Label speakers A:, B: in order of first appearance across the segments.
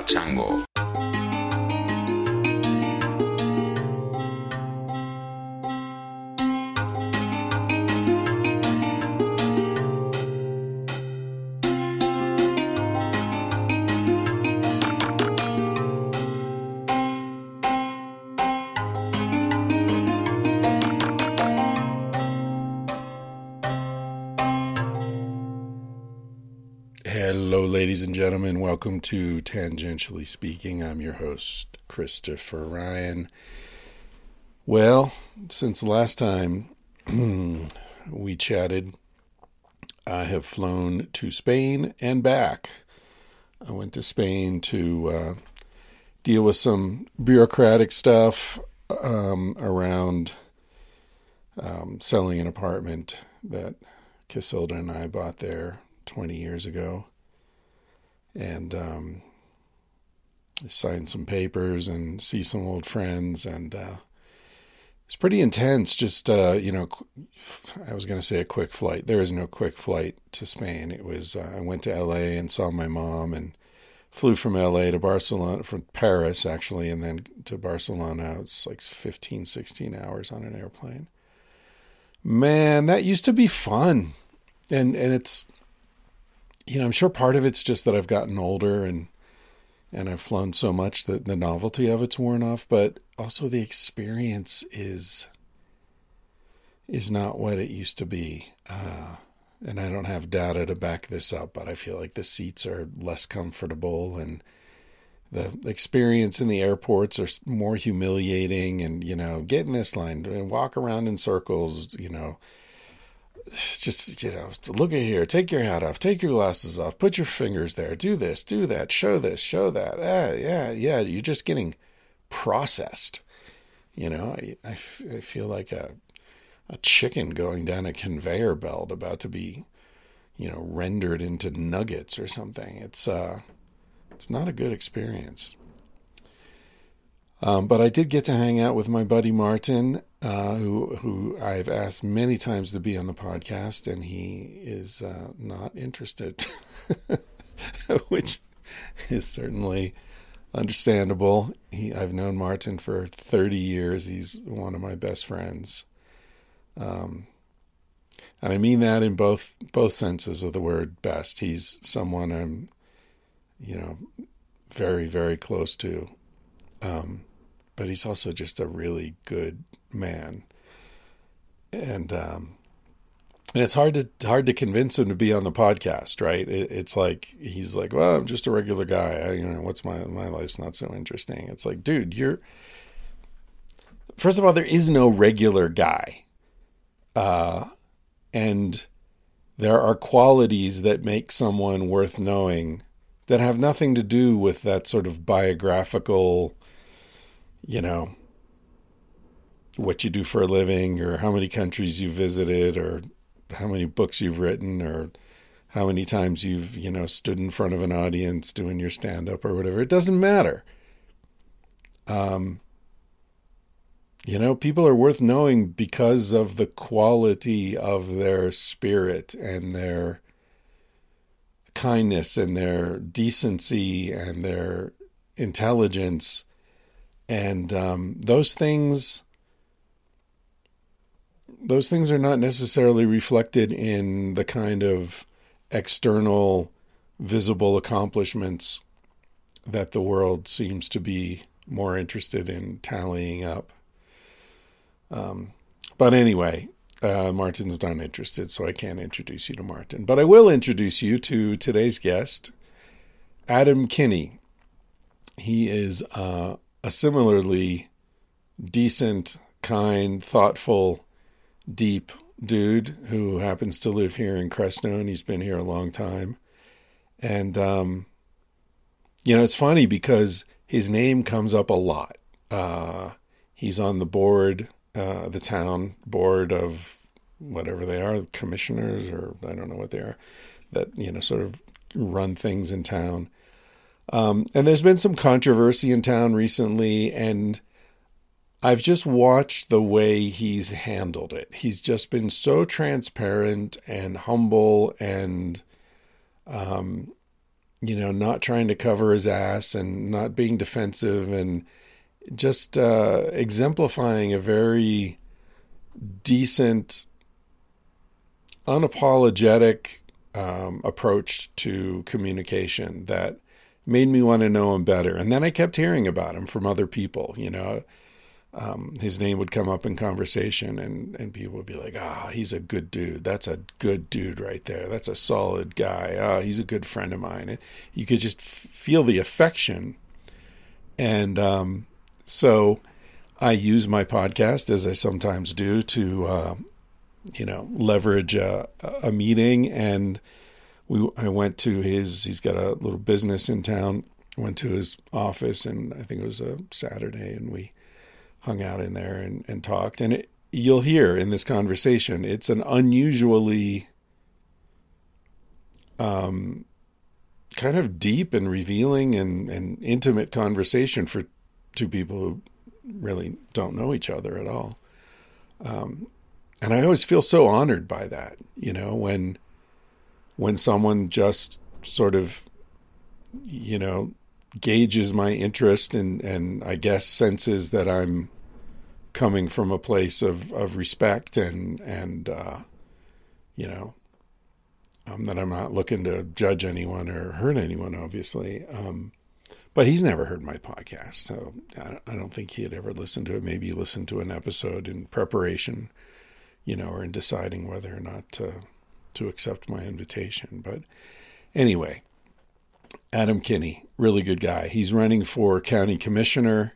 A: Chango.
B: Hello, ladies and gentlemen. Welcome to Tangentially Speaking. I'm your host, Christopher Ryan. Well, since the last time we chatted, I have flown to Spain and back. I went to Spain to deal with some bureaucratic stuff around selling an apartment that Casilda and I bought there 20 years ago, and sign some papers and see some old friends, and it's pretty intense. Just I was going to say a quick flight. There is no quick flight to Spain. It was I went to LA and saw my mom, and flew from LA to Barcelona, from Paris actually, and then to Barcelona. It's like 15, 16 hours on an airplane. Man, that used to be fun, and it's, I'm sure part of it's just that I've gotten older and I've flown so much that the novelty of it's worn off, but also the experience is not what it used to be. And I don't have data to back this up, but I feel like the seats are less comfortable and the experience in the airports are more humiliating, and, get in this line and walk around in circles, just, look at here, take your hat off, take your glasses off, put your fingers there, do this, do that, show this, show that. Yeah. You're just getting processed. I feel like a chicken going down a conveyor belt about to be, rendered into nuggets or something. It's not a good experience. But I did get to hang out with my buddy Martin, who I've asked many times to be on the podcast, and he is not interested, which is certainly understandable. I've known Martin for 30 years. He's one of my best friends. And I mean that in both senses of the word best. He's someone I'm, very, very close to. But he's also just a really good man, and it's hard to convince him to be on the podcast, right? It's like he's like, well, I'm just a regular guy. What's my life's not so interesting. It's like, dude, first of all, there is no regular guy, and there are qualities that make someone worth knowing that have nothing to do with that sort of biographical, what you do for a living, or how many countries you've visited, or how many books you've written, or how many times you've, stood in front of an audience doing your stand-up or whatever. It doesn't matter. People are worth knowing because of the quality of their spirit and their kindness and their decency and their intelligence. And those things are not necessarily reflected in the kind of external, visible accomplishments that the world seems to be more interested in tallying up. But anyway, Martin's not interested, so I can't introduce you to Martin. But I will introduce you to today's guest, Adam Kinney. He is a similarly decent, kind, thoughtful, deep dude who happens to live here in Crestone. He's been here a long time. And, it's funny because his name comes up a lot. He's on the board, the town board of whatever they are, commissioners, or I don't know what they are, that, sort of run things in town. And there's been some controversy in town recently, and I've just watched the way he's handled it. He's just been so transparent and humble and not trying to cover his ass and not being defensive, and just exemplifying a very decent, unapologetic approach to communication that made me want to know him better. And then I kept hearing about him from other people. His name would come up in conversation, and people would be like, he's a good dude. That's a good dude right there. That's a solid guy. He's a good friend of mine. And you could just feel the affection. And so I use my podcast, as I sometimes do, to leverage a meeting. And I went to he's got a little business in town, went to his office, and I think it was a Saturday, and we hung out in there and talked. And you'll hear in this conversation, it's an unusually kind of deep and revealing and intimate conversation for two people who really don't know each other at all. And I always feel so honored by that, when someone just sort of, gauges my interest and I guess senses that I'm coming from a place of respect and that I'm not looking to judge anyone or hurt anyone, obviously. But he's never heard my podcast, so I don't think he had ever listened to it. Maybe he listened to an episode in preparation, or in deciding whether or not to accept my invitation. But anyway, Adam Kinney, really good guy. He's running for county commissioner.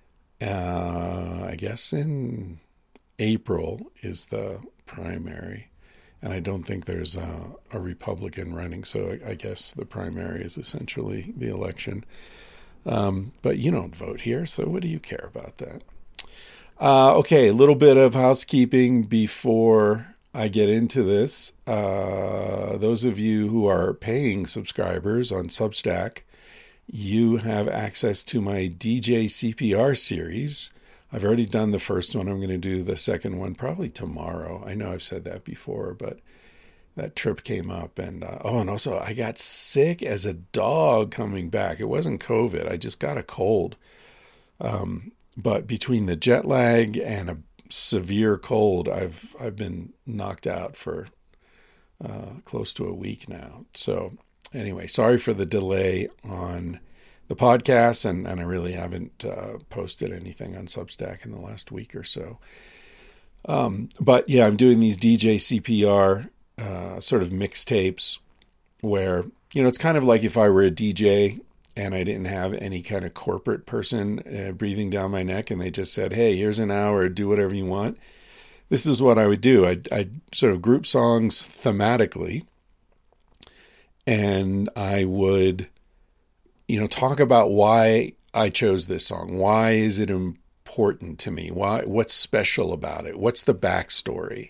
B: I guess in April is the primary. And I don't think there's a Republican running. So I guess the primary is essentially the election. But you don't vote here, so what do you care about that? Okay, a little bit of housekeeping before I get into this. Those of you who are paying subscribers on Substack, you have access to my DJ CPR series. I've already done the first one. I'm going to do the second one probably tomorrow. I know I've said that before, but that trip came up. And and also I got sick as a dog coming back. It wasn't COVID. I just got a cold. But between the jet lag and a severe cold, I've been knocked out for close to a week now. So anyway, sorry for the delay on the podcast, and I really haven't posted anything on Substack in the last week or so. But yeah, I'm doing these DJ CPR sort of mixtapes where, it's kind of like if I were a DJ and I didn't have any kind of corporate person breathing down my neck, and they just said, hey, here's an hour, do whatever you want. This is what I would do. I'd sort of group songs thematically, and I would, talk about why I chose this song. Why is it important to me? What's special about it? What's the backstory?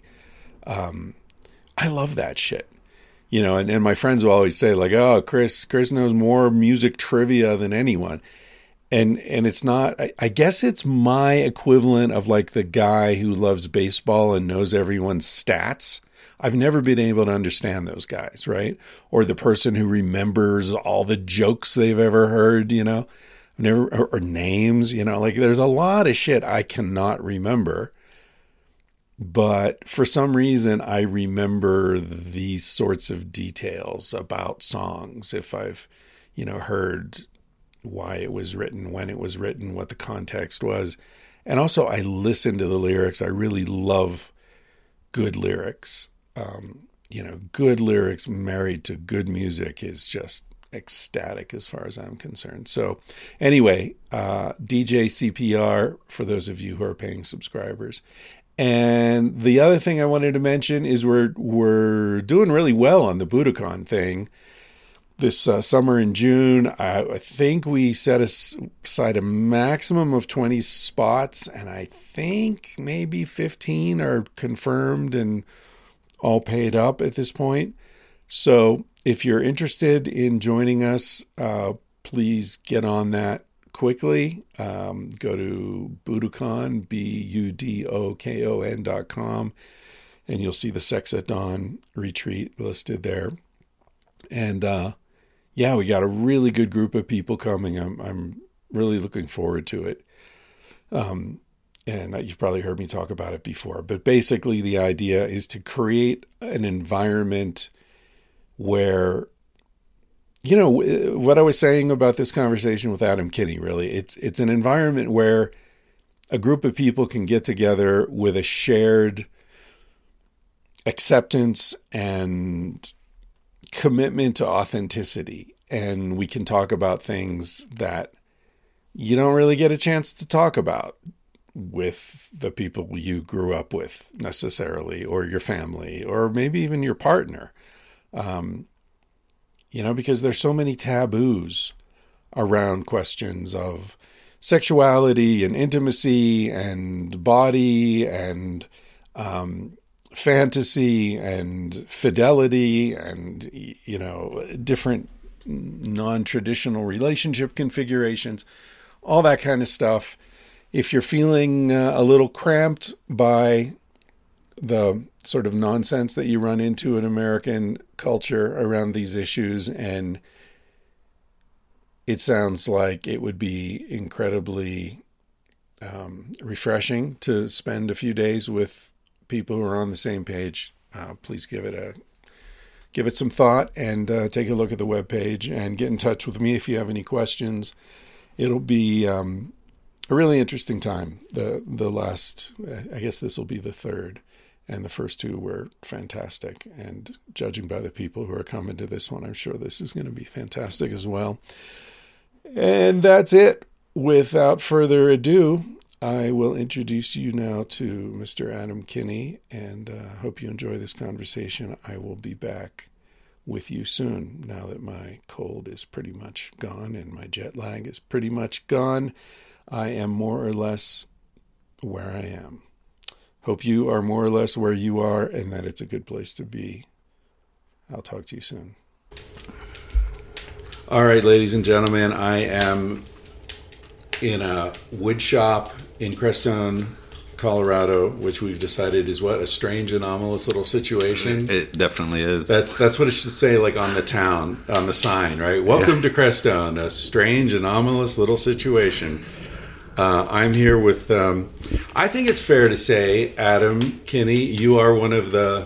B: I love that shit. And my friends will always say, like, oh, Chris knows more music trivia than anyone. And it's not, I guess it's my equivalent of like the guy who loves baseball and knows everyone's stats. I've never been able to understand those guys, right? Or the person who remembers all the jokes they've ever heard, or names, like there's a lot of shit I cannot remember. But for some reason, I remember these sorts of details about songs. If I've, heard why it was written, when it was written, what the context was. And also I listen to the lyrics. I really love good lyrics. Good lyrics married to good music is just ecstatic as far as I'm concerned. So anyway, DJ CPR for those of you who are paying subscribers. And the other thing I wanted to mention is we're doing really well on the Budokan thing. This summer in June, I think we set aside a maximum of 20 spots, and I think maybe 15 are confirmed and all paid up at this point. So if you're interested in joining us, please get on that quickly. Go to Budokan, BUDOKON.com, and you'll see the Sex at Dawn retreat listed there. And yeah, we got a really good group of people coming. I'm really looking forward to it. And you've probably heard me talk about it before, but basically the idea is to create an environment where, you know, what I was saying about this conversation with Adam Kinney, really, it's an environment where a group of people can get together with a shared acceptance and commitment to authenticity. And we can talk about things that you don't really get a chance to talk about with the people you grew up with necessarily, or your family, or maybe even your partner. Because there's so many taboos around questions of sexuality and intimacy and body and fantasy and fidelity and, different non-traditional relationship configurations, all that kind of stuff. If you're feeling a little cramped by the sort of nonsense that you run into in American culture around these issues, and it sounds like it would be incredibly refreshing to spend a few days with people who are on the same page, please give it some thought and take a look at the webpage and get in touch with me if you have any questions. It'll be a really interesting time. The last, I guess this will be the third, and the first two were fantastic. And judging by the people who are coming to this one, I'm sure this is going to be fantastic as well. And that's it. Without further ado, I will introduce you now to Mr. Adam Kinney, and hope you enjoy this conversation. I will be back with you soon, now that my cold is pretty much gone and my jet lag is pretty much gone. I am more or less where I am. Hope you are more or less where you are and that it's a good place to be. I'll talk to you soon. All right, ladies and gentlemen, I am in a wood shop in Crestone, Colorado, which we've decided is what, a strange, anomalous little situation.
A: It definitely is.
B: That's what it should say, like on the sign, right? Welcome to Crestone, a strange, anomalous little situation. I'm here with, I think it's fair to say, Adam Kinney, you are one of the,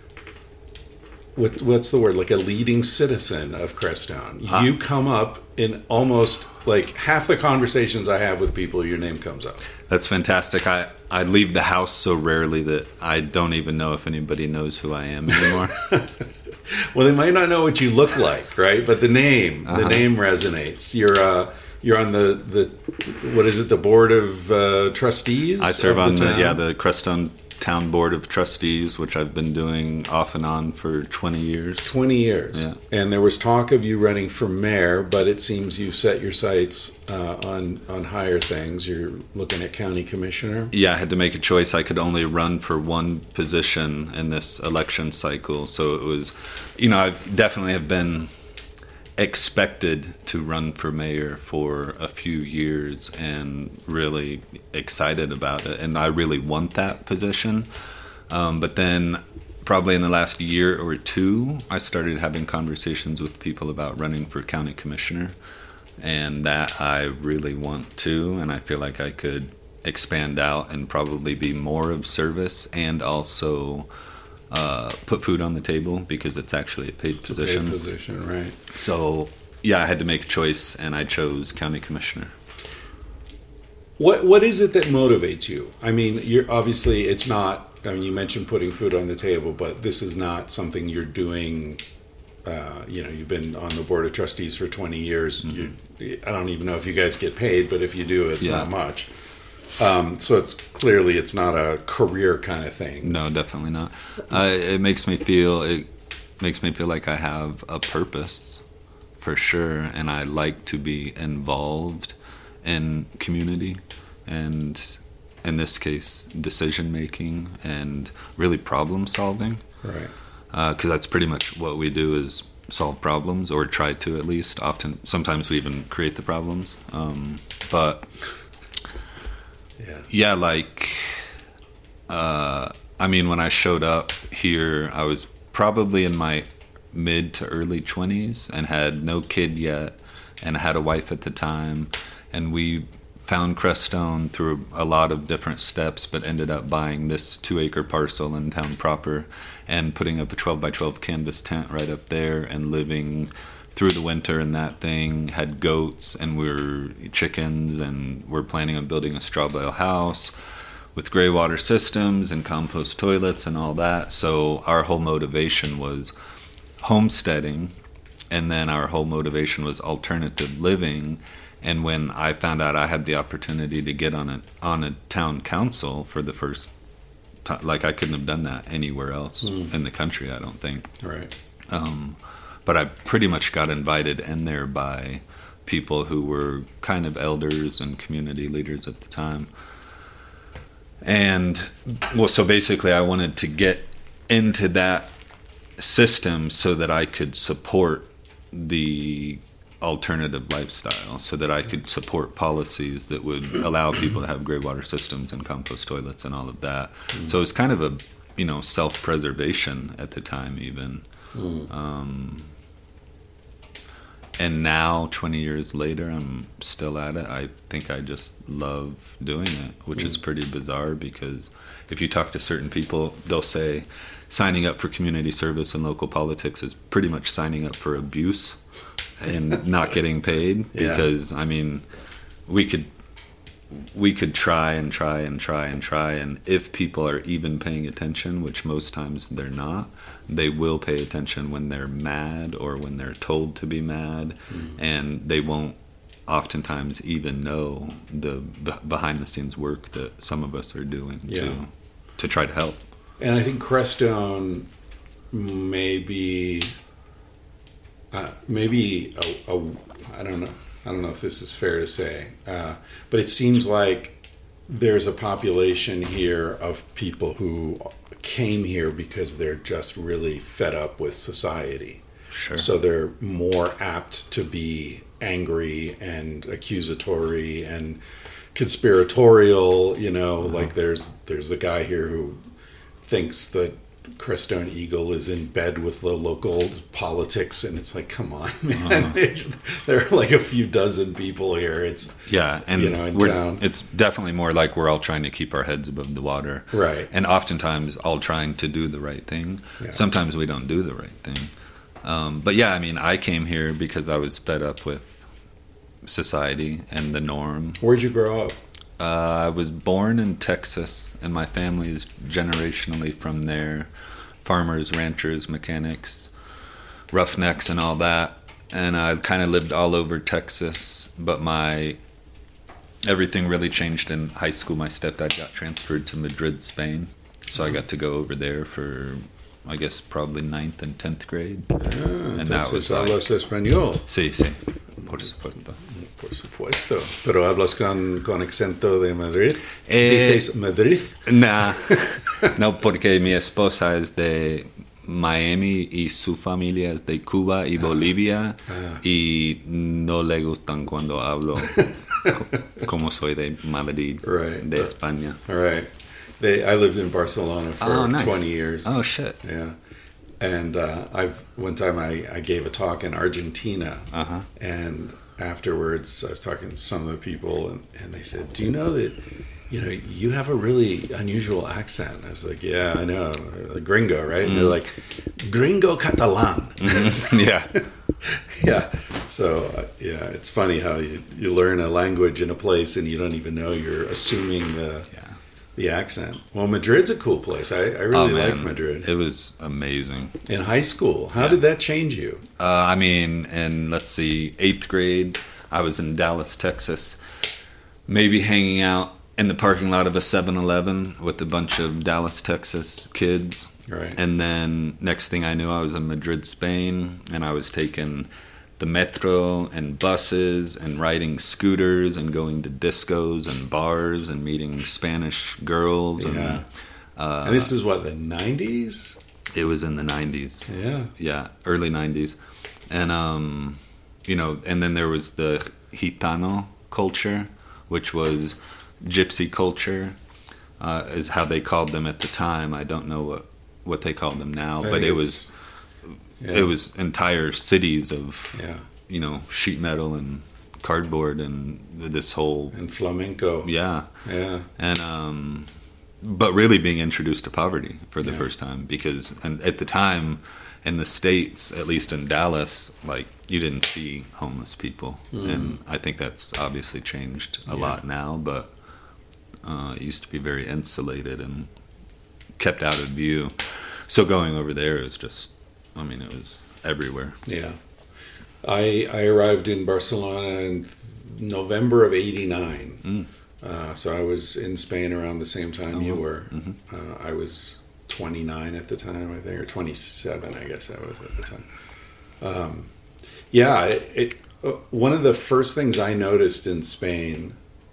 B: what's the word, like a leading citizen of Crestone. You come up in almost like half the conversations I have with people, your name comes up.
A: That's fantastic. I leave the house so rarely that I don't even know if anybody knows who I am anymore.
B: Well, they might not know what you look like, right? But the name resonates. You're on the what is it? The board of trustees.
A: I serve on the Crestone Town Board of Trustees, which I've been doing off and on for 20 years.
B: 20 years.
A: Yeah.
B: And there was talk of you running for mayor, but it seems you set your sights on higher things. You're looking at county commissioner.
A: Yeah, I had to make a choice. I could only run for one position in this election cycle. So it was, I definitely have been expected to run for mayor for a few years and really excited about it, and I really want that position, but then probably in the last year or two I started having conversations with people about running for county commissioner, and that I really want to, and I feel like I could expand out and probably be more of service and also put food on the table, because it's actually a paid position.
B: Paid position, right.
A: So, yeah, I had to make a choice, and I chose county commissioner.
B: What is it that motivates you? I mean, you're obviously, it's not, you mentioned putting food on the table, but this is not something you're doing, you've been on the board of trustees for 20 years. Mm-hmm. I don't even know if you guys get paid, but if you do, it's not much. So it's not a career kind of thing.
A: No, definitely not. It makes me feel like I have a purpose, for sure, and I like to be involved in community, and in this case, decision making and really problem solving.
B: Right.
A: Because that's pretty much what we do, is solve problems, or try to, at least. Sometimes we even create the problems, but. Yeah, when I showed up here, I was probably in my mid to early 20s and had no kid yet and had a wife at the time. And we found Crestone through a lot of different steps, but ended up buying this 2-acre parcel in town proper and putting up a 12 by 12 canvas tent right up there and living through the winter in that thing. Had goats and chickens, and we're planning on building a straw bale house with gray water systems and compost toilets and all that. So our whole motivation was homesteading, and then our whole motivation was alternative living. And when I found out I had the opportunity to get on a town council for the first time, like I couldn't have done that anywhere else in the country, I don't think.
B: Right.
A: But I pretty much got invited in there by people who were kind of elders and community leaders at the time. And, well, so basically I wanted to get into that system so that I could support the alternative lifestyle, so that I could support policies that would allow people to have gray water systems and compost toilets and all of that. So it was kind of a, self-preservation at the time even. And now, 20 years later, I'm still at it. I think I just love doing it, which is pretty bizarre, because if you talk to certain people, they'll say signing up for community service and local politics is pretty much signing up for abuse and not getting paid. Because, we could try and try and try and try, and if people are even paying attention, which most times they're not, they will pay attention when they're mad or when they're told to be mad, and they won't oftentimes even know the behind the scenes work that some of us are doing to try to help.
B: And I think Crestone may be I don't know if this is fair to say, but it seems like there's a population here of people who came here because they're just really fed up with society.
A: Sure.
B: So they're more apt to be angry and accusatory and conspiratorial, like there's a guy here who thinks that Crestone Eagle is in bed with the local politics, and it's like, come on, man. There are like a few dozen people here. It's in town.
A: It's definitely more like we're all trying to keep our heads above the water,
B: right? And
A: oftentimes all trying to do the right thing. Yeah. Sometimes we don't do the right thing, but I came here because I was fed up with society and the norm.
B: Where'd you grow up?
A: I was born in Texas, and my family is generationally from there. Farmers, ranchers, mechanics, roughnecks, and all that. And I kind of lived all over Texas, but everything really changed in high school. My stepdad got transferred to Madrid, Spain, so I got to go over there for, I guess, probably 9th and 10th grade.
B: And that was hablas español.
A: Sí, por supuesto.
B: Por supuesto. Pero hablas con acento de Madrid. ¿Dices Madrid?
A: No, porque mi esposa es de Miami y su familia es de Cuba y Bolivia, y no le gustan cuando hablo como soy de Madrid, de España.
B: Right. I lived in Barcelona for 20 years.
A: Oh, shit.
B: Yeah. And one time I gave a talk in Argentina, and afterwards I was talking to some of the people, and they said, do you know that you have a really unusual accent? I was like, yeah, I know, a gringo, right? And they're like, gringo catalan. Yeah. So it's funny how you learn a language in a place and you don't even know you're assuming the accent. Well, Madrid's a cool place. I really like Madrid.
A: It was amazing.
B: In high school, how did that change you?
A: In, let's see, 8th grade, I was in Dallas, Texas, maybe hanging out in the parking lot of a 7-Eleven with a bunch of Dallas, Texas kids.
B: Right.
A: And then next thing I knew, I was in Madrid, Spain, and I was taking the metro and buses and riding scooters and going to discos and bars and meeting Spanish girls.
B: And this is what, the 90s?
A: It was in the 90s.
B: Yeah,
A: early 90s. And and then there was the Gitano culture, which was gypsy culture, is how they called them at the time. I don't know what they called them now, but it was it was entire cities of
B: Yeah.
A: sheet metal and cardboard and this whole
B: And flamenco.
A: yeah.
B: Yeah.
A: And but really being introduced to poverty for the first time, because and at the time in the States, at least in Dallas, like you didn't see homeless people, and I think that's obviously changed a lot now, but it used to be very insulated and kept out of view. So going over there is just, it was everywhere.
B: Yeah. I arrived in Barcelona in November of '89. So I was in Spain around the same time you were. I was 29 at the time, I think, or 27, I guess I was at the time. One of the first things I noticed in Spain,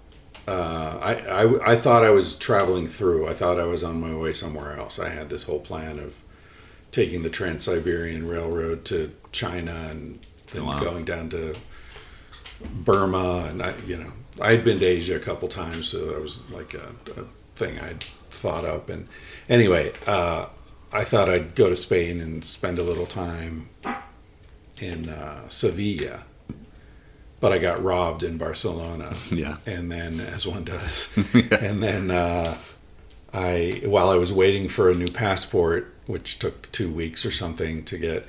B: I thought I was traveling through. I thought I was on my way somewhere else. I had this whole plan of taking the Trans-Siberian Railroad to China and going down to Burma, and I'd been to Asia a couple times, so that was like a thing I'd thought up. And anyway, I thought I'd go to Spain and spend a little time in Sevilla, but I got robbed in Barcelona.
A: Yeah,
B: and then as one does, and then while I was waiting for a new passport, which took 2 weeks or something to get.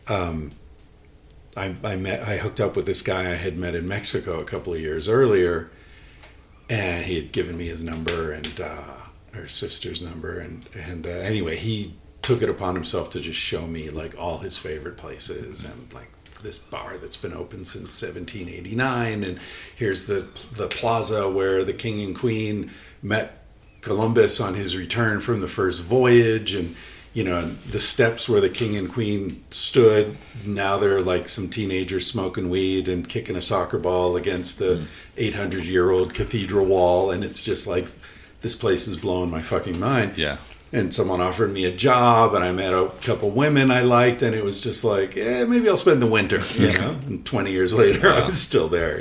B: I hooked up with this guy I had met in Mexico a couple of years earlier, and he had given me his number and her sister's number, and anyway, he took it upon himself to just show me like all his favorite places, and like this bar that's been open since 1789, and here's the plaza where the king and queen met Columbus on his return from the first voyage, and the steps where the king and queen stood, now they're like some teenagers smoking weed and kicking a soccer ball against the 800-year-old cathedral wall. And it's just like, this place is blowing my fucking mind.
A: Yeah.
B: And someone offered me a job, and I met a couple women I liked, and it was just like, maybe I'll spend the winter, And 20 years later, I was still there.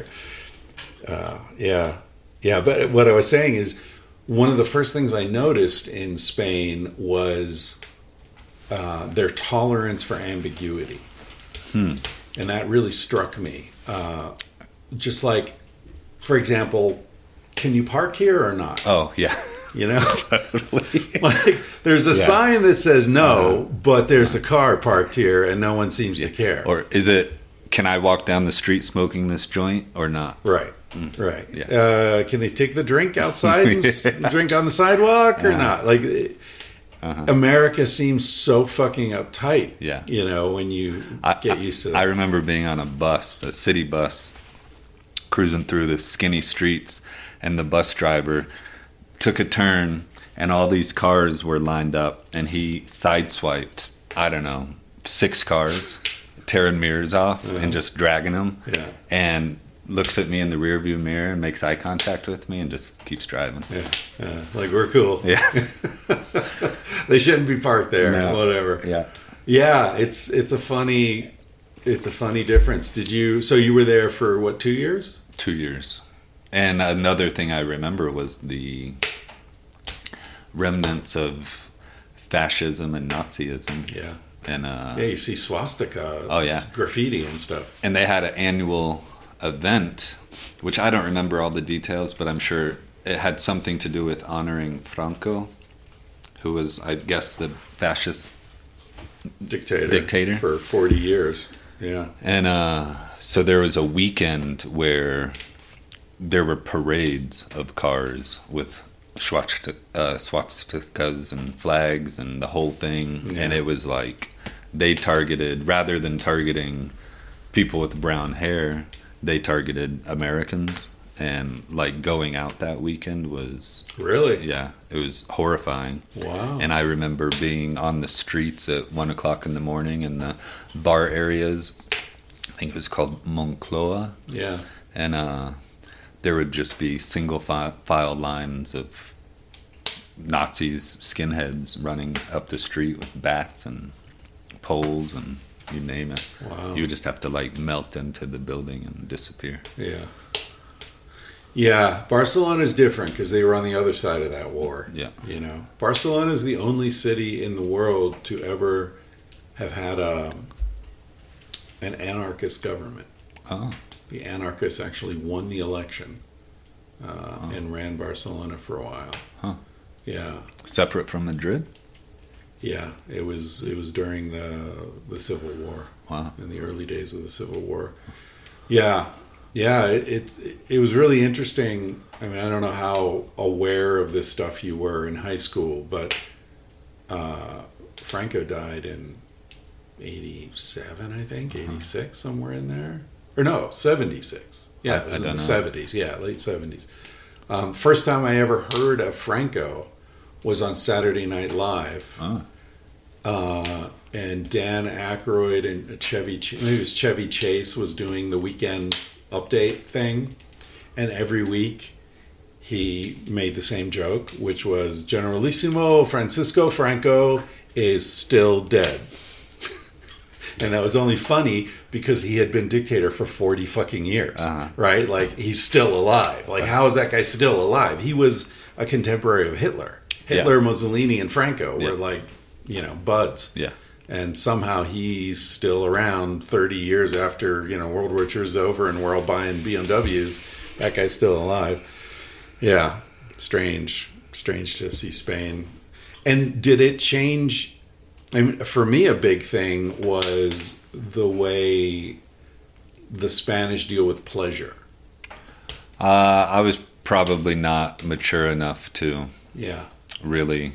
B: Yeah. But what I was saying is, one of the first things I noticed in Spain was their tolerance for ambiguity. And that really struck me. Just like, for example, can you park here or not?
A: Oh, yeah.
B: Totally. Like, there's a sign that says no, but there's a car parked here and no one seems to care.
A: Or is it, can I walk down the street smoking this joint or not?
B: Right. Right. Yeah. Can they take the drink outside and drink on the sidewalk or not? Like, America seems so fucking uptight.
A: Yeah.
B: When you get used to that.
A: I remember being on a city bus, cruising through the skinny streets, and the bus driver took a turn, and all these cars were lined up, and he sideswiped, 6 cars, tearing mirrors off and just dragging them.
B: Yeah.
A: And looks at me in the rearview mirror and makes eye contact with me and just keeps driving.
B: Yeah. Like, we're cool.
A: Yeah.
B: They shouldn't be parked there. No. Whatever.
A: Yeah.
B: Yeah. It's a funny difference. So you were there for what, 2 years?
A: 2 years. And another thing I remember was the remnants of fascism and Nazism.
B: Yeah.
A: And
B: you see swastika.
A: Oh yeah.
B: Graffiti and stuff.
A: And they had an annual event, which I don't remember all the details, but I'm sure it had something to do with honoring Franco, who was, I guess, the fascist dictator
B: for 40 years. Yeah.
A: And so there was a weekend where there were parades of cars with swastikas and flags and the whole thing. Yeah. And it was like they targeted, rather than targeting people with brown hair, they targeted Americans. And like going out that weekend was
B: really,
A: yeah, it was horrifying.
B: Wow.
A: And I remember being on the streets at 1:00 in the morning in the bar areas. I think it was called Moncloa.
B: Yeah.
A: And there would just be single file lines of Nazis, skinheads running up the street with bats and poles and you name it.
B: Wow.
A: You would just have to like melt into the building and disappear.
B: Yeah. Yeah, Barcelona is different because they were on the other side of that war.
A: Yeah.
B: Barcelona is the only city in the world to ever have had an anarchist government.
A: Oh.
B: The anarchists actually won the election and ran Barcelona for a while.
A: Huh.
B: Yeah.
A: Separate from Madrid?
B: Yeah, it was during the Civil War.
A: Wow.
B: In the early days of the Civil War. Yeah. It was really interesting. I mean, I don't know how aware of this stuff you were in high school, but Franco died in 87, I think, 86, somewhere in there. Or no, 76. Yeah, it was in the 70s. Yeah, late 70s. First time I ever heard of Franco was on Saturday Night Live. And Dan Aykroyd and Chevy Chase was doing the weekend update thing. And every week he made the same joke, which was Generalissimo Francisco Franco is still dead. And that was only funny because he had been dictator for 40 fucking years, right? Like, he's still alive. Like, how is that guy still alive? He was a contemporary of Hitler. Hitler, Mussolini, and Franco were like, buds.
A: Yeah.
B: And somehow he's still around 30 years after, World War II is over and we're all buying BMWs. That guy's still alive. Yeah. Strange to see Spain. And did it change? I mean, for me, a big thing was the way the Spanish deal with pleasure.
A: I was probably not mature enough to really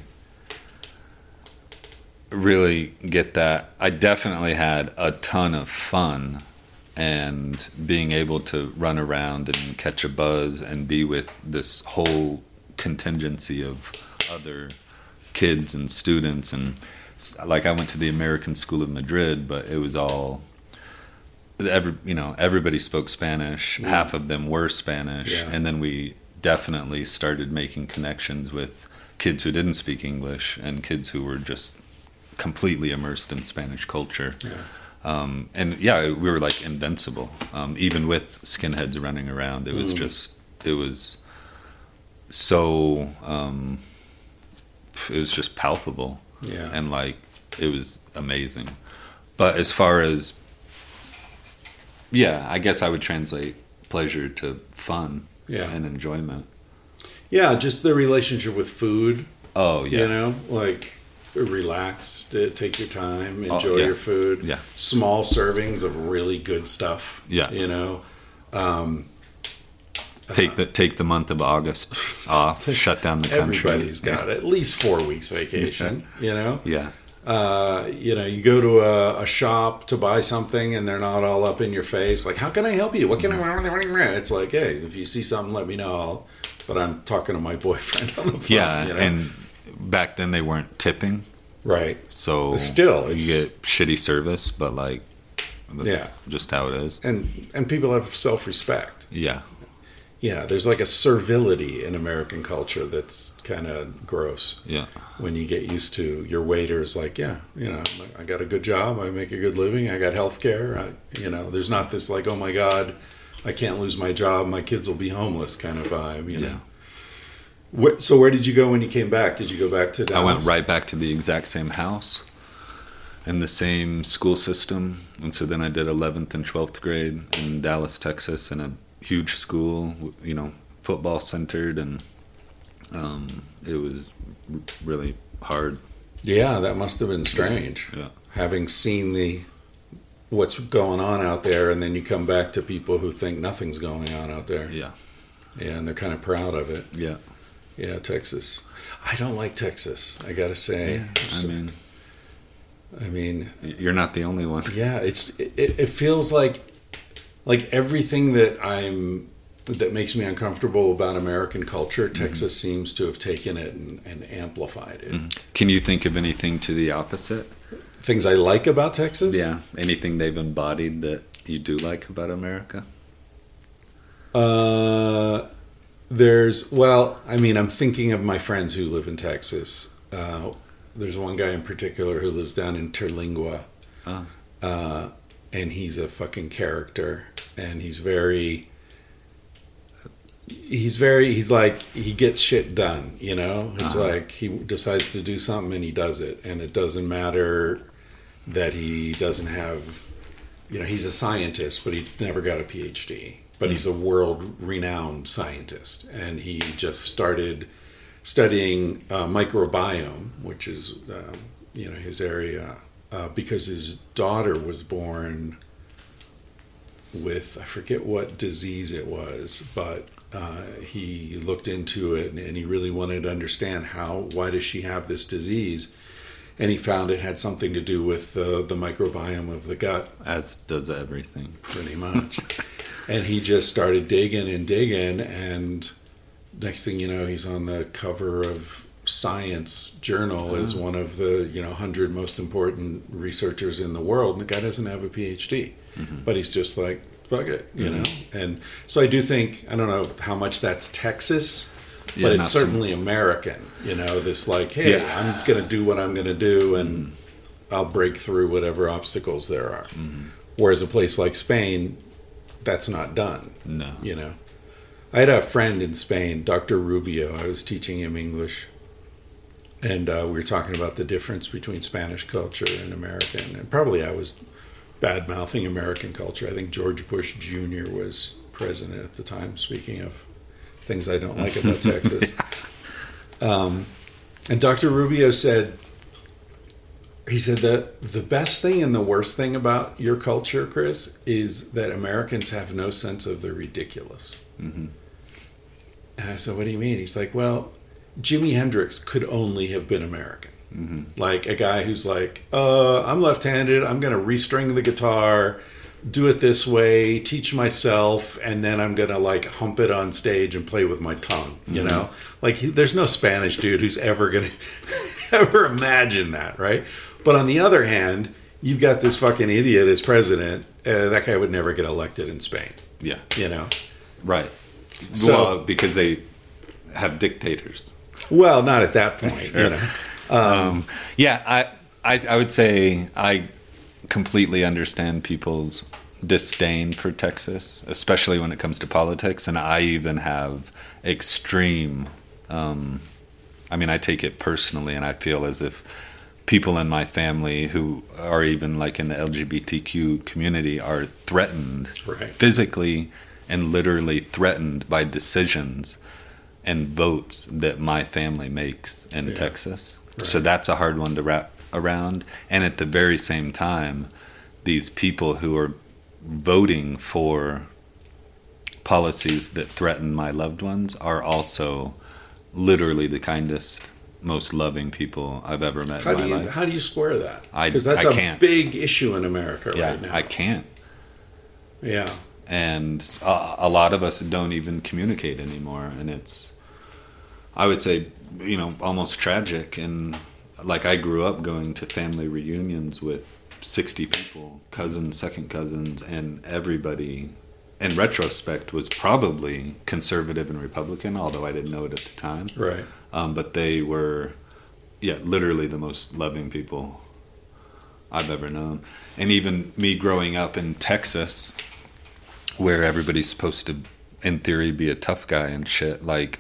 A: get that. I definitely had a ton of fun, and being able to run around and catch a buzz and be with this whole contingency of other kids and students. And like, I went to the American School of Madrid, but it was all everybody spoke Spanish. Half of them were Spanish, and then we definitely started making connections with kids who didn't speak English and kids who were just completely immersed in Spanish culture. We were like invincible, even with skinheads running around. It was it was just palpable. And like, it was amazing. But as far as, I guess I would translate pleasure to fun and enjoyment.
B: Yeah, just the relationship with food.
A: Oh, yeah.
B: Like, relax, take your time, enjoy your food.
A: Yeah.
B: Small servings of really good stuff.
A: Yeah. Take the month of August off, shut down the country.
B: Everybody's got at least 4 weeks vacation,
A: Yeah.
B: You go to a shop to buy something and they're not all up in your face. Like, how can I help you? What can I... It's like, hey, if you see something, let me know. But I'm talking to my boyfriend on the phone.
A: Yeah, and back then they weren't tipping.
B: Right.
A: So
B: still,
A: you get shitty service, but like, that's just how it is.
B: And people have self-respect.
A: Yeah.
B: Yeah, there's like a servility in American culture that's kind of gross.
A: Yeah.
B: When you get used to your waiters, like, I got a good job, I make a good living, I got health care. There's not this like, oh my God, I can't lose my job, my kids will be homeless kind of vibe, you know. So where did you go when you came back? Did you go back to Dallas?
A: I went right back to the exact same house and the same school system. And so then I did 11th and 12th grade in Dallas, Texas, in a huge school, football centered, and it was really hard.
B: Yeah, that must have been strange.
A: Yeah.
B: Having seen what's going on out there, and then you come back to people who think nothing's going on out there.
A: Yeah.
B: Yeah, and they're kind of proud of it.
A: Yeah.
B: Yeah, Texas. I don't like Texas, I gotta say.
A: Yeah,
B: I mean,
A: you're not the only one.
B: Yeah, it feels like everything that makes me uncomfortable about American culture, Texas seems to have taken it and amplified it.
A: Mm-hmm. Can you think of anything to the opposite?
B: Things I like about Texas?
A: Yeah. Anything they've embodied that you do like about America?
B: I'm thinking of my friends who live in Texas. There's one guy in particular who lives down in Terlingua. And he's a fucking character. And he's like, he gets shit done, It's like he decides to do something and he does it. And it doesn't matter that he doesn't have, he's a scientist, but he never got a PhD. But he's a world-renowned scientist, and he just started studying microbiome, which is his area, because his daughter was born with, I forget what disease it was, but he looked into it, and he really wanted to understand why does she have this disease, and he found it had something to do with the microbiome of the gut.
A: As does everything.
B: Pretty much. And he just started digging, and next thing you know, he's on the cover of Science Journal as one of the 100 most important researchers in the world, and the guy doesn't have a PhD. But he's just like, fuck it, you know? And so I do think, I don't know how much that's Texas, but it's certainly American, this like, hey, I'm going to do what I'm going to do, and I'll break through whatever obstacles there are. Whereas a place like Spain, that's not done.
A: No.
B: I had a friend in Spain, Dr. Rubio. I was teaching him English. And we were talking about the difference between Spanish culture and American. And probably I was bad-mouthing American culture. I think George Bush Jr. was president at the time, speaking of things I don't like about Texas. And Dr. Rubio said that the best thing and the worst thing about your culture, Chris, is that Americans have no sense of the ridiculous. And I said, what do you mean? He's like, well, Jimi Hendrix could only have been American. Like a guy who's like, I'm left-handed, I'm going to restring the guitar, do it this way, teach myself, and then I'm going to like hump it on stage and play with my tongue, you know? Like there's no Spanish dude who's ever going to ever imagine that, right? But on the other hand, you've got this fucking idiot as president. That guy would never get elected in Spain.
A: Yeah.
B: Right.
A: So, well, because they have dictators.
B: Well, not at that point,
A: I would say I completely understand people's disdain for Texas, especially when it comes to politics. And I even have extreme, I take it personally, and I feel as if people in my family who are even like in the LGBTQ community are threatened physically and literally threatened by decisions and votes that my family makes in Texas. So that's a hard one to wrap around. And at the very same time, these people who are voting for policies that threaten my loved ones are also literally the kindest, most loving people I've ever met in my life.
B: How do you square that? Because that's a big issue in America right now.
A: I can't.
B: Yeah.
A: And a lot of us don't even communicate anymore. And it's, I would say, almost tragic. And like I grew up going to family reunions with 60 people, cousins, second cousins, and everybody, in retrospect, was probably conservative and Republican, although I didn't know it at the time.
B: Right.
A: But they were, literally the most loving people I've ever known. And even me growing up in Texas, where everybody's supposed to, in theory, be a tough guy and shit. Like,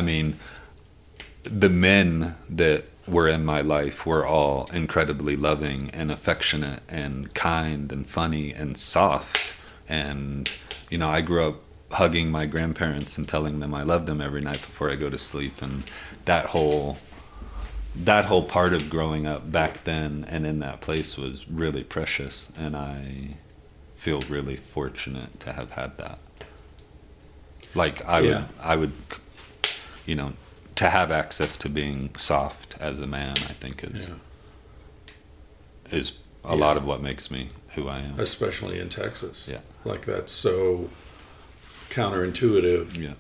A: the men that were in my life were all incredibly loving and affectionate and kind and funny and soft. And, I grew up hugging my grandparents and telling them I loved them every night before I go to sleep. And that whole part of growing up back then and in that place was really precious. And I feel really fortunate to have had that. Like I would, to have access to being soft as a man, I think is a lot of what makes me who I am.
B: Especially in Texas.
A: Yeah.
B: Like that's so counterintuitive.
A: Yeah.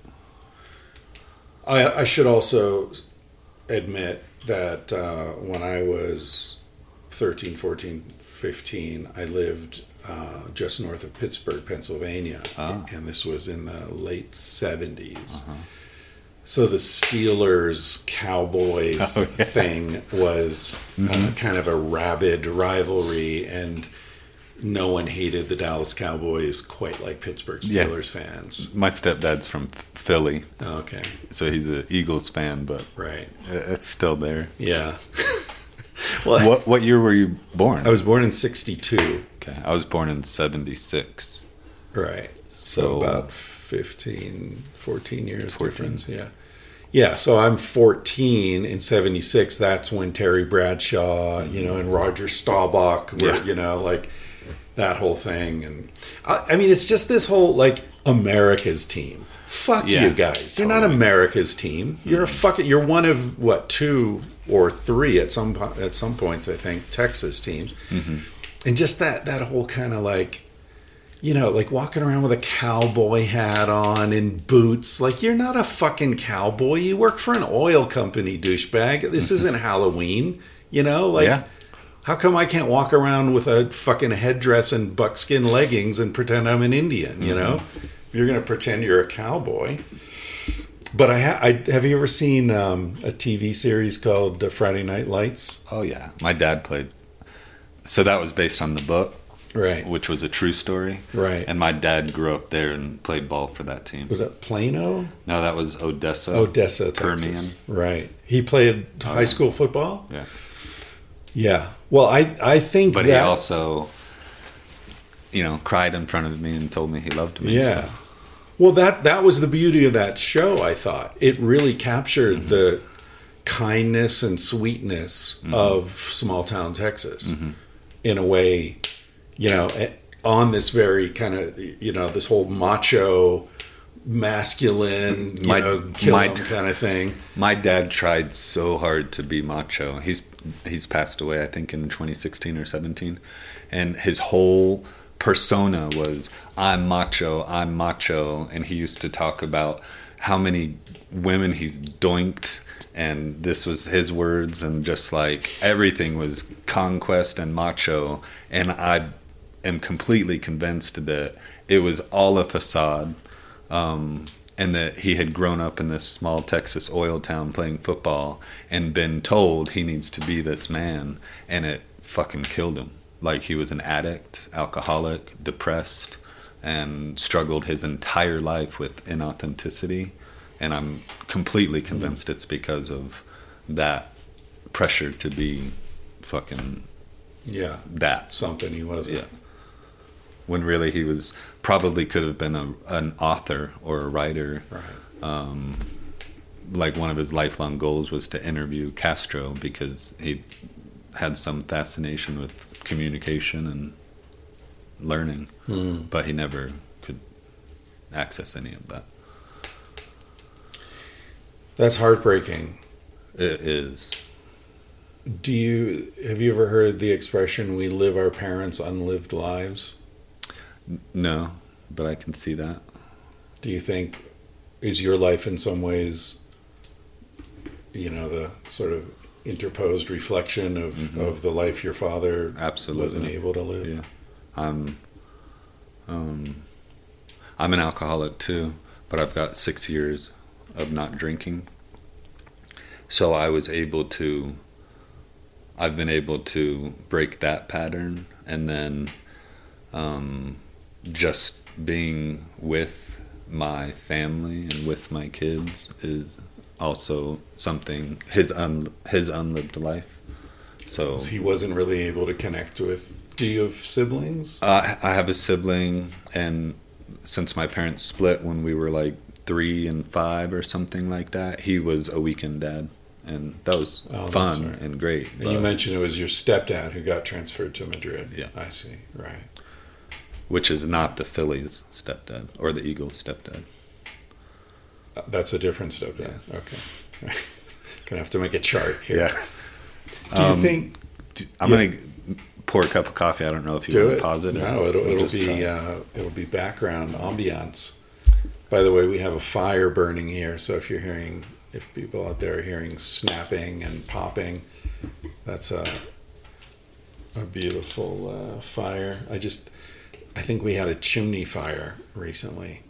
B: I should also admit that when I was 13, 14, 15, I lived just north of Pittsburgh, Pennsylvania. And this was in the late 70s. So the Steelers Cowboys thing was kind of a rabid rivalry, and no one hated the Dallas Cowboys quite like Pittsburgh Steelers fans.
A: My stepdad's from Philly.
B: Okay.
A: So he's an Eagles fan, but it's still there.
B: Yeah.
A: What year were you born?
B: I was born in 62.
A: Okay, I was born in 76.
B: Right. So
A: So
B: about 14 years 14. Difference. Yeah. Yeah. So I'm 14 in 76. That's when Terry Bradshaw, and Roger Staubach were, like that whole thing. And I mean, it's just this whole like America's team. Fuck you guys. You're not America's team. You're you're one of what, 2 or 3 at some points, I think, Texas teams. Mm-hmm. And just that whole kind of like, like walking around with a cowboy hat on and boots. Like, you're not a fucking cowboy. You work for an oil company, douchebag. This isn't Halloween, How come I can't walk around with a fucking headdress and buckskin leggings and pretend I'm an Indian, You're going to pretend you're a cowboy. But have you ever seen a TV series called Friday Night Lights?
A: Oh, yeah. My dad played. So that was based on the book.
B: Right.
A: Which was a true story.
B: Right.
A: And my dad grew up there and played ball for that team.
B: Was that Plano?
A: No, that was Odessa.
B: Odessa,
A: Permian.
B: Texas. Right. He played high school football?
A: Yeah.
B: Yeah. Well, I think
A: But he also, cried in front of me and told me he loved me.
B: Yeah.
A: So.
B: Well, that was the beauty of that show, I thought. It really captured the kindness and sweetness of small town Texas in a way, on this very kind of, this whole macho, masculine, kill 'em kind of thing.
A: My dad tried so hard to be macho. He's passed away, I think, in 2016 or 17. And his whole persona was, I'm macho, and he used to talk about how many women he's doinked, and this was his words, and just like everything was conquest and macho. And I am completely convinced that it was all a facade, and that he had grown up in this small Texas oil town playing football and been told he needs to be this man, and it fucking killed him. Like, he was an addict, alcoholic, depressed, and struggled his entire life with inauthenticity. And I'm completely convinced it's because of that pressure to be fucking that.
B: Something he wasn't.
A: Yeah. When really he was probably could have been an author or a writer.
B: Right.
A: Like, one of his lifelong goals was to interview Castro because he had some fascination with communication and learning, but he never could access any of that.
B: That's heartbreaking.
A: It is.
B: Have you ever heard the expression, we live our parents' unlived lives?
A: No, but I can see that.
B: Do you think, is your life in some ways, the sort of interposed reflection of the life your father
A: absolutely
B: wasn't able to live?
A: Yeah. I'm an alcoholic too, but I've got 6 years of not drinking. So I've been able to break that pattern, and then just being with my family and with my kids is also something, his unlived life. So
B: he wasn't really able to connect with. Do you have siblings?
A: I have a sibling, and since my parents split when we were like 3 and 5 or something like that, he was a weekend dad, and that was fun and great.
B: And you mentioned it was your stepdad who got transferred to Madrid.
A: Yeah.
B: I see. Right.
A: Which is not the Phillies' stepdad or the Eagles' stepdad.
B: That's a different stepdad. Yeah. Okay. Gonna have to make a chart here.
A: Yeah.
B: Do you think
A: I'm gonna pour a cup of coffee? I don't know if you want to pause it.
B: No, it'll be background ambiance. By the way, we have a fire burning here, so if people out there are hearing snapping and popping, that's a beautiful fire. I think we had a chimney fire recently.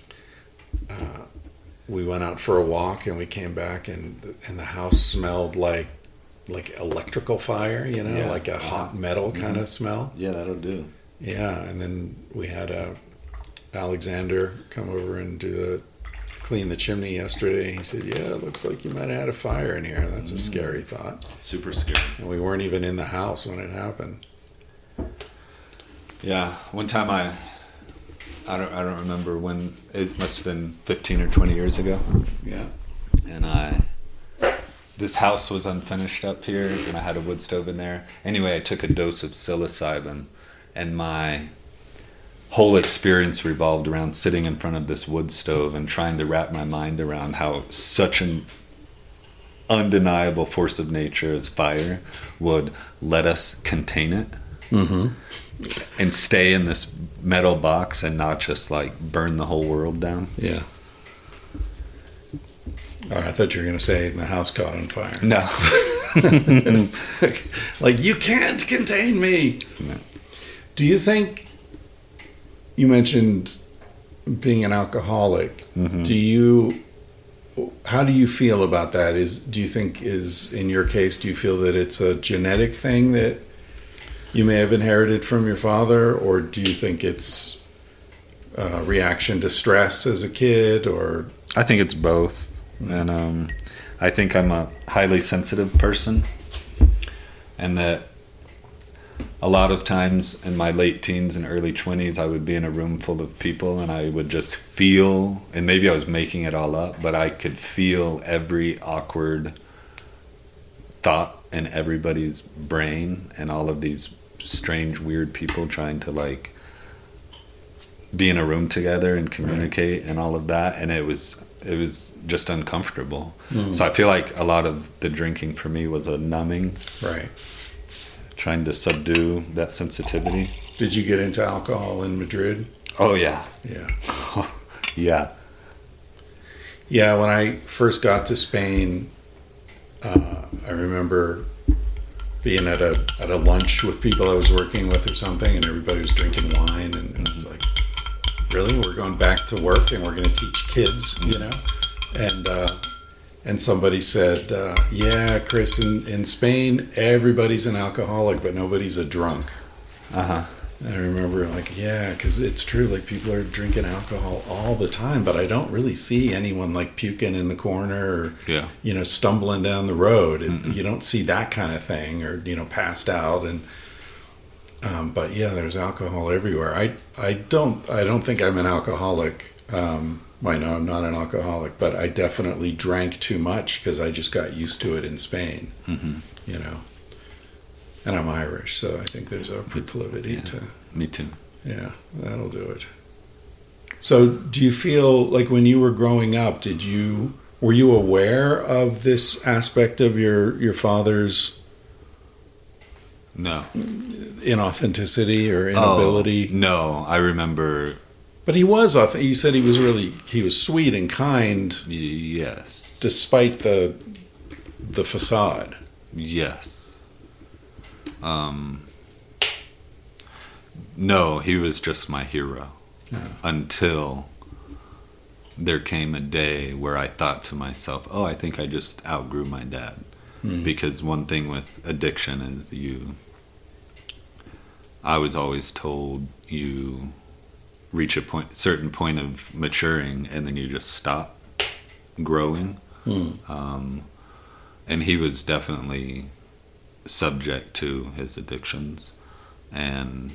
B: We went out for a walk and we came back and the house smelled like electrical fire, like a hot metal kind of smell.
A: Yeah, that'll do.
B: Yeah, and then we had Alexander come over and do the cleaned the chimney yesterday. He said, "Yeah, it looks like you might have had a fire in here." That's a scary thought.
A: Super scary.
B: And we weren't even in the house when it happened.
A: Yeah, one time I don't remember when, it must have been 15 or 20 years ago.
B: Yeah.
A: And this house was unfinished up here, and I had a wood stove in there. Anyway, I took a dose of psilocybin, and my whole experience revolved around sitting in front of this wood stove and trying to wrap my mind around how such an undeniable force of nature as fire would let us contain it.
B: Mm-hmm.
A: And stay in this metal box and not just like burn the whole world down.
B: Yeah. Oh, I thought you were going to say the house caught on fire.
A: No.
B: Like, you can't contain me.
A: No.
B: Do you think, you mentioned being an alcoholic.
A: Mm-hmm.
B: How do you feel about that? Do you think in your case, do you feel that it's a genetic thing that you may have inherited from your father, or do you think it's a reaction to stress as a kid, or?
A: I think it's both. And I think I'm a highly sensitive person, and that a lot of times in my late teens and early 20s, I would be in a room full of people and I would just feel, and maybe I was making it all up, but I could feel every awkward thought in everybody's brain, and all of these strange, weird people trying to like be in a room together and communicate, right, and all of that. And it was just uncomfortable. So I feel like a lot of the drinking for me was a numbing,
B: right,
A: trying to subdue that sensitivity.
B: Did you get into alcohol in Madrid?
A: Oh yeah.
B: Yeah. Yeah, when I first got to Spain, I remember being at a lunch with people I was working with or something, and everybody was drinking wine, and it was like, really? We're going back to work and we're going to teach kids, you know? And somebody said, yeah, Chris, in Spain, everybody's an alcoholic, but nobody's a drunk.
A: Uh-huh.
B: And I remember like, yeah, because it's true, like people are drinking alcohol all the time, but I don't really see anyone like puking in the corner or,
A: yeah, you
B: know, stumbling down the road. You don't see that kind of thing, or, you know, passed out. And but yeah, there's alcohol everywhere. I don't think I'm an alcoholic. I know I'm not an alcoholic, but I definitely drank too much because I just got used to it in Spain.
A: Mm-hmm.
B: You know, and I'm Irish, so I think there's a proclivity to.
A: Me too.
B: Yeah, that'll do it. So, do you feel like when you were growing up, were you aware of this aspect of your father's?
A: No.
B: Inauthenticity or inability?
A: Oh, no, I remember.
B: But he was, you said he was sweet and kind.
A: Yes.
B: Despite the facade.
A: Yes. No, he was just my hero.
B: Yeah.
A: Until there came a day where I thought to myself, oh, I think I just outgrew my dad. Because one thing with addiction is I was always told you reach a certain point of maturing and then you just stop growing. And he was definitely subject to his addictions. And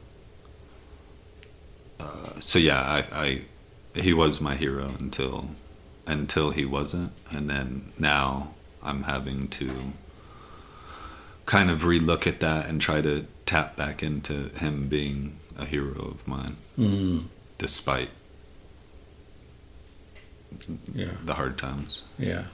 A: so yeah, he was my hero until he wasn't. And then now I'm having to kind of relook at that and try to tap back into him being a hero of mine, despite the hard times.
B: Yeah.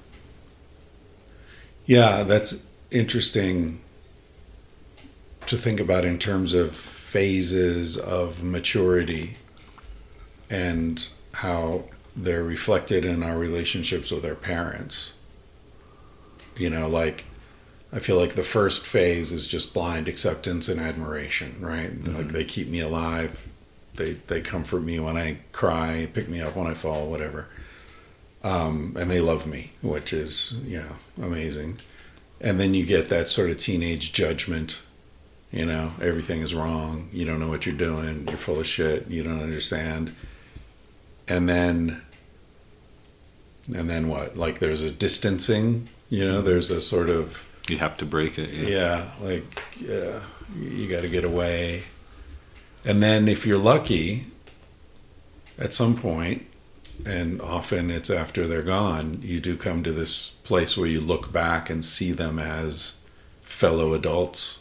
B: Yeah, that's interesting to think about in terms of phases of maturity and how they're reflected in our relationships with our parents. You know, like, I feel like the first phase is just blind acceptance and admiration, right? Mm-hmm. Like, they keep me alive. They comfort me when I cry, pick me up when I fall, whatever. And they love me, which is, amazing. And then you get that sort of teenage judgment, everything is wrong. You don't know what you're doing. You're full of shit. You don't understand. And then And then what? Like there's a distancing, there's a sort of...
A: You have to break it.
B: You got to get away. And then if you're lucky, at some point, and often it's after they're gone, you do come to this place where you look back and see them as fellow adults.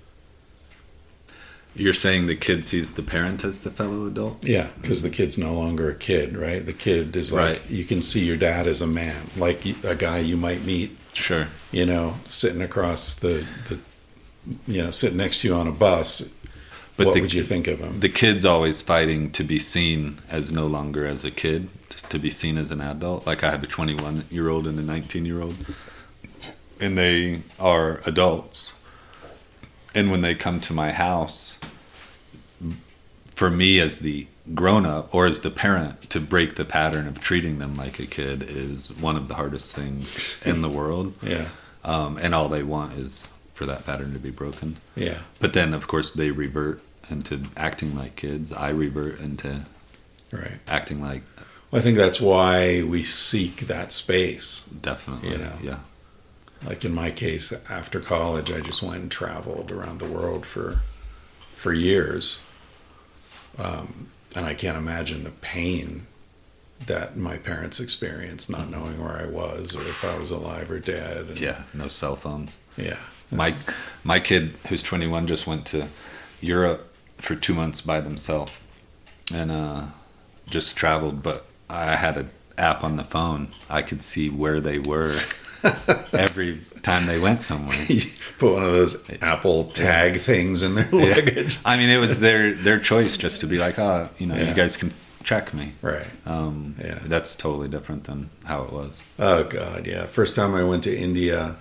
A: You're saying the kid sees the parent as the fellow adult?
B: Yeah, because the kid's no longer a kid, right? The kid is like, right. You can see your dad as a man, like a guy you might meet.
A: Sure.
B: Sitting across sitting next to you on a bus. But what would you think of him?
A: The kid's always fighting to be seen as no longer as a kid, to be seen as an adult. Like I have a 21-year-old and a 19-year-old, and they are adults. And when they come to my house, for me as the grown-up or as the parent, to break the pattern of treating them like a kid is one of the hardest things in the world.
B: Yeah.
A: And all they want is for that pattern to be broken.
B: Yeah.
A: But then, of course, they revert into acting like kids. I revert into acting like...
B: Well, I think that's why we seek that space.
A: Definitely, yeah.
B: Like in my case, after college, I just went and traveled around the world for years. And I can't imagine the pain that my parents experienced, not knowing where I was or if I was alive or dead. And,
A: yeah, no cell phones.
B: Yeah.
A: My kid, who's 21, just went to Europe for 2 months by themselves and just traveled. But I had an app on the phone. I could see where they were every time they went somewhere.
B: You put one of those Apple tag things in their luggage.
A: I mean, it was their choice just to be like, you guys can check me.
B: Right.
A: That's totally different than how it was.
B: Oh, God, yeah. First time I went to India,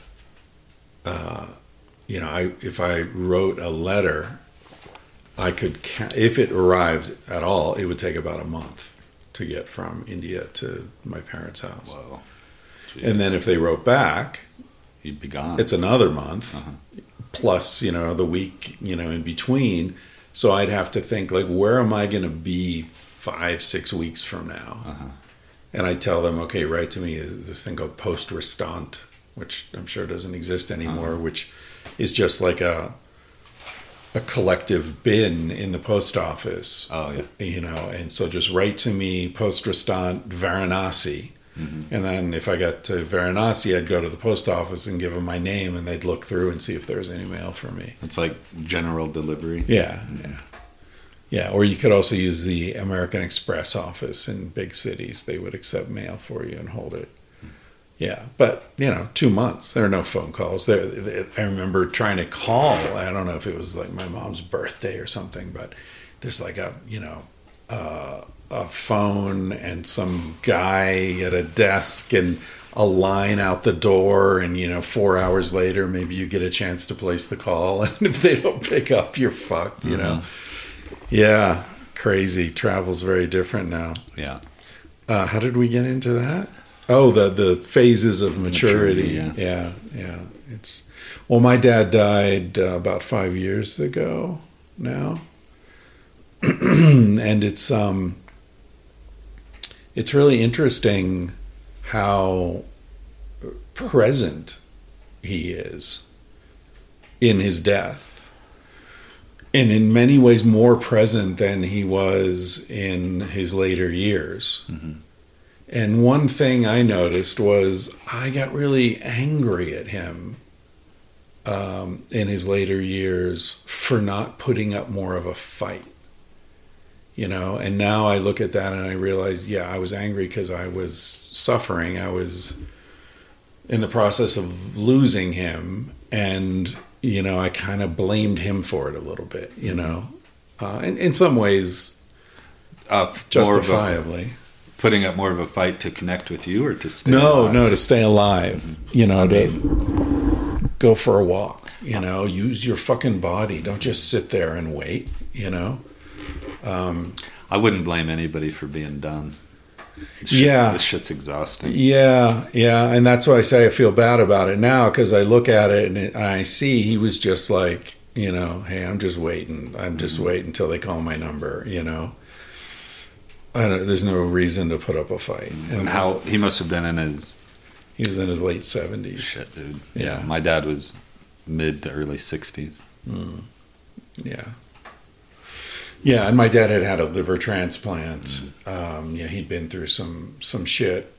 B: if I wrote a letter, I could, if it arrived at all, it would take about a month to get from India to my parents' house.
A: Whoa. Jeez.
B: And then if they wrote back,
A: you'd be gone.
B: It's another month, plus, the week, in between. So I'd have to think, like, where am I going to be 5-6 weeks from now? And I'd tell them, okay, write to me this thing called Poste Restante, which I'm sure doesn't exist anymore, which is just like a collective bin in the post office.
A: Oh, yeah.
B: And so just write to me, Poste Restante, Varanasi. Mm-hmm. And then if I got to Varanasi, I'd go to the post office and give them my name, and they'd look through and see if there was any mail for me.
A: It's like general delivery.
B: Yeah, yeah. Or you could also use the American Express office in big cities. They would accept mail for you and hold it. Yeah, but 2 months. There are no phone calls. I remember trying to call. I don't know if it was like my mom's birthday or something, but there's like a phone and some guy at a desk and a line out the door, and 4 hours later maybe you get a chance to place the call, and if they don't pick up, you're fucked. Yeah, crazy. Travel's very different now.
A: Yeah.
B: How did we get into that? Oh, the phases of maturity. Yeah. Well, my dad died about 5 years ago now, and it's really interesting how present he is in his death, and in many ways more present than he was in his later years. Mm-hmm. And one thing I noticed was I got really angry at him in his later years for not putting up more of a fight. And now I look at that and I realize, I was angry because I was suffering. I was in the process of losing him, and, I kind of blamed him for it a little bit, in some ways, justifiably.
A: Putting up more of a fight to connect with you or to stay
B: alive? No, to stay alive, to go for a walk, use your fucking body. Don't just sit there and wait,
A: I wouldn't blame anybody for being done. This shit's exhausting.
B: Yeah, and that's why I say I feel bad about it now, because I look at it and I see he was just like, hey, I'm just waiting. I'm just waiting until they call my number, there's no reason to put up a fight.
A: And how he must have been in his...
B: He was in his late 70s.
A: Shit, dude. Yeah. My dad was mid to early 60s.
B: Yeah. Yeah, and my dad had a liver transplant. Yeah, he'd been through some shit.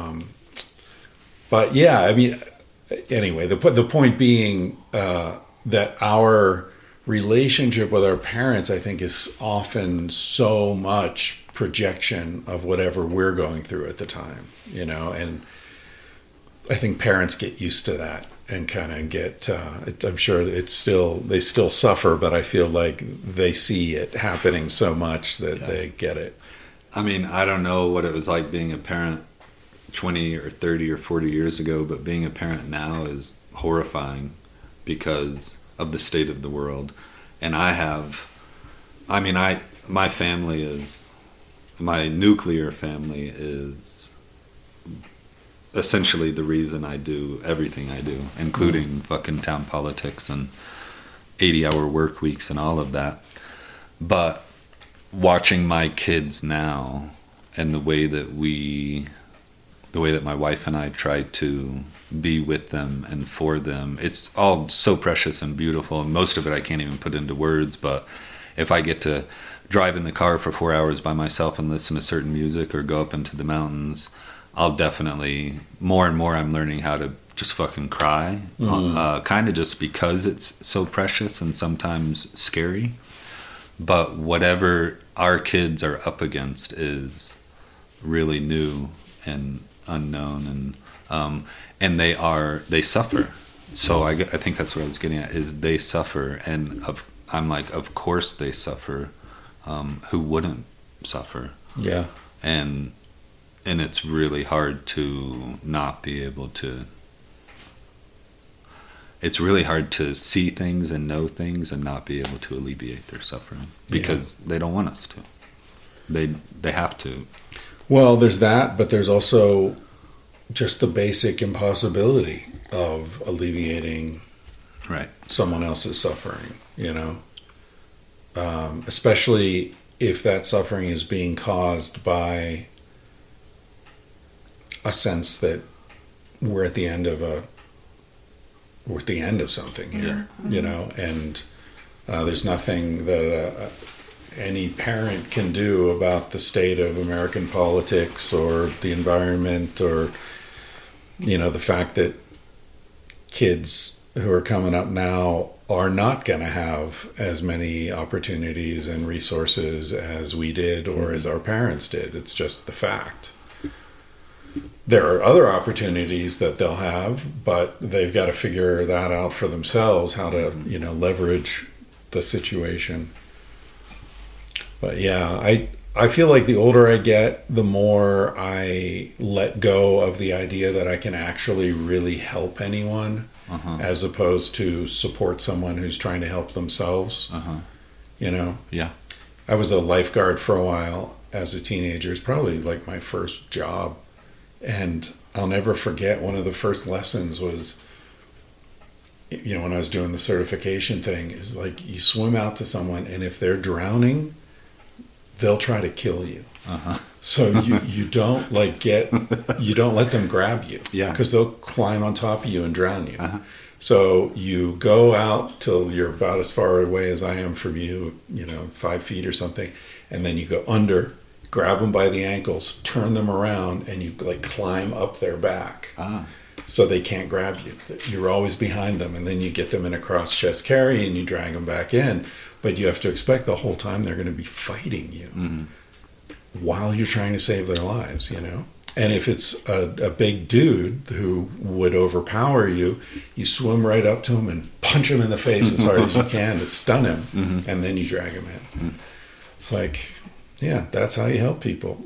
B: But yeah, I mean, anyway, the point being that our relationship with our parents, I think, is often so much projection of whatever we're going through at the time, you know, and I think parents get used to that and kind of get, I'm sure they still suffer, but I feel like they see it happening so much that they get it.
A: I mean, I don't know what it was like being a parent 20 or 30 or 40 years ago, but being a parent now is horrifying because of the state of the world. And my family is, my nuclear family is essentially the reason I do everything I do, including fucking town politics and 80-hour work weeks and all of that. But watching my kids now and the way that my wife and I try to be with them and for them, it's all so precious and beautiful, and most of it I can't even put into words. But if I get to drive in the car for 4 hours by myself and listen to certain music or go up into the mountains, I'll definitely, more and more I'm learning how to just fucking cry, kind of just because it's so precious and sometimes scary. But whatever our kids are up against is really new and unknown, and they suffer. So I think that's what I was getting at, is they suffer, and I'm like, of course they suffer. Who wouldn't suffer?
B: Yeah.
A: And it's really hard to not be able to. It's really hard to see things and know things and not be able to alleviate their suffering because they don't want us to. They have to.
B: Well, there's that, but there's also just the basic impossibility of alleviating someone else's suffering, you know? Especially if that suffering is being caused by a sense that we're at the end of something here, you know, and there's nothing that any parent can do about the state of American politics or the environment, or, you know, the fact that kids who are coming up now are not going to have as many opportunities and resources as we did or as our parents did. It's just the fact. There are other opportunities that they'll have, but they've got to figure that out for themselves, how to, you know, leverage the situation. But yeah, I feel like the older I get, the more I let go of the idea that I can actually really help anyone, as opposed to support someone who's trying to help themselves. You know? Yeah. I was a lifeguard for a while as a teenager. It's probably like my first job. And I'll never forget, one of the first lessons was, you know, when I was doing the certification thing, is like, you swim out to someone, and if they're drowning, they'll try to kill you. So you don't you don't let them grab you, because they'll climb on top of you and drown you. So you go out till you're about as far away as I am from you, you know, 5 feet or something, and then you go under, grab them by the ankles, turn them around, and you like climb up their back so they can't grab you. You're always behind them, and then you get them in a cross-chest carry and you drag them back in. But you have to expect the whole time they're going to be fighting you while you're trying to save their lives, you know? And if it's a big dude who would overpower you, you swim right up to him and punch him in the face as hard as you can to stun him, and then you drag him in. It's like, yeah, that's how you help people.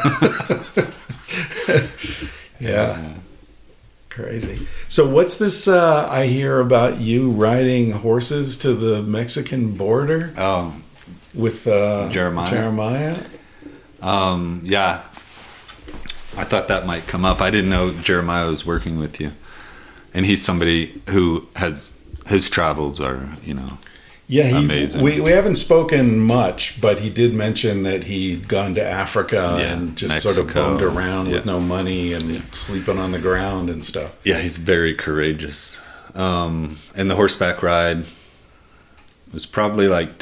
B: Yeah. Crazy. So what's this I hear about you riding horses to the Mexican border? With Jeremiah?
A: Yeah. I thought that might come up. I didn't know Jeremiah was working with you. And he's somebody who has, his travels are, you know.
B: Yeah,
A: amazing.
B: We haven't spoken much, but he did mention that he'd gone to Africa and just
A: Mexico.
B: sort of bummed around with no money and sleeping on the ground and stuff.
A: Yeah, he's very courageous. And the horseback ride was probably like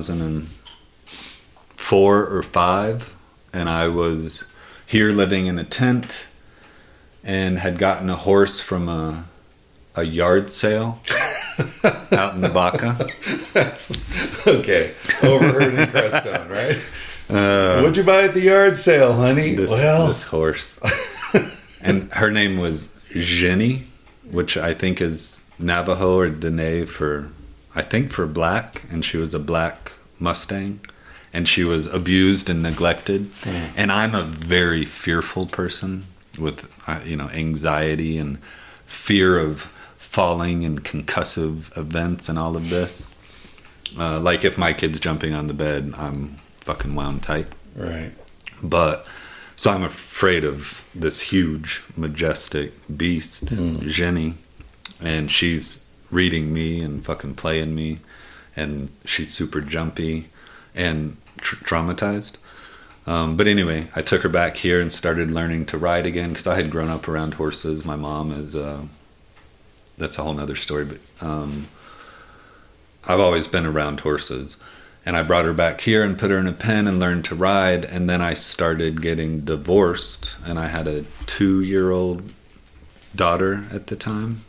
A: 2004 or 5, and I was here living in a tent and had gotten a horse from a yard sale out in the Baca.
B: That's okay. Overheard in Crestone, right? What'd you buy at the yard sale, honey?
A: This horse. And her name was Jenny, which I think is Navajo or Dene for black, and she was a black Mustang, and she was abused and neglected. And I'm a very fearful person with anxiety and fear of falling and concussive events and all of this. Like if my kid's jumping on the bed, I'm fucking wound tight.
B: Right.
A: But so I'm afraid of this huge, majestic beast, Jenny, and she's reading me and fucking playing me, and she's super jumpy and traumatized. But anyway, I took her back here and started learning to ride again because I had grown up around horses. My mom is, that's a whole nother story, but I've always been around horses. And I brought her back here and put her in a pen and learned to ride. And then I started getting divorced, and I had a 2-year-old daughter at the time.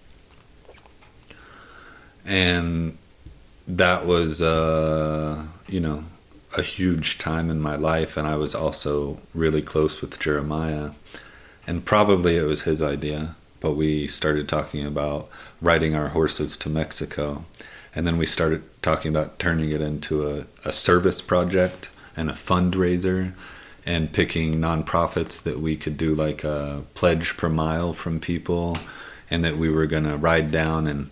A: And that was, a huge time in my life. And I was also really close with Jeremiah. And probably it was his idea, but we started talking about riding our horses to Mexico. And then we started talking about turning it into a service project and a fundraiser, and picking nonprofits that we could do like a pledge per mile from people, and that we were going to ride down and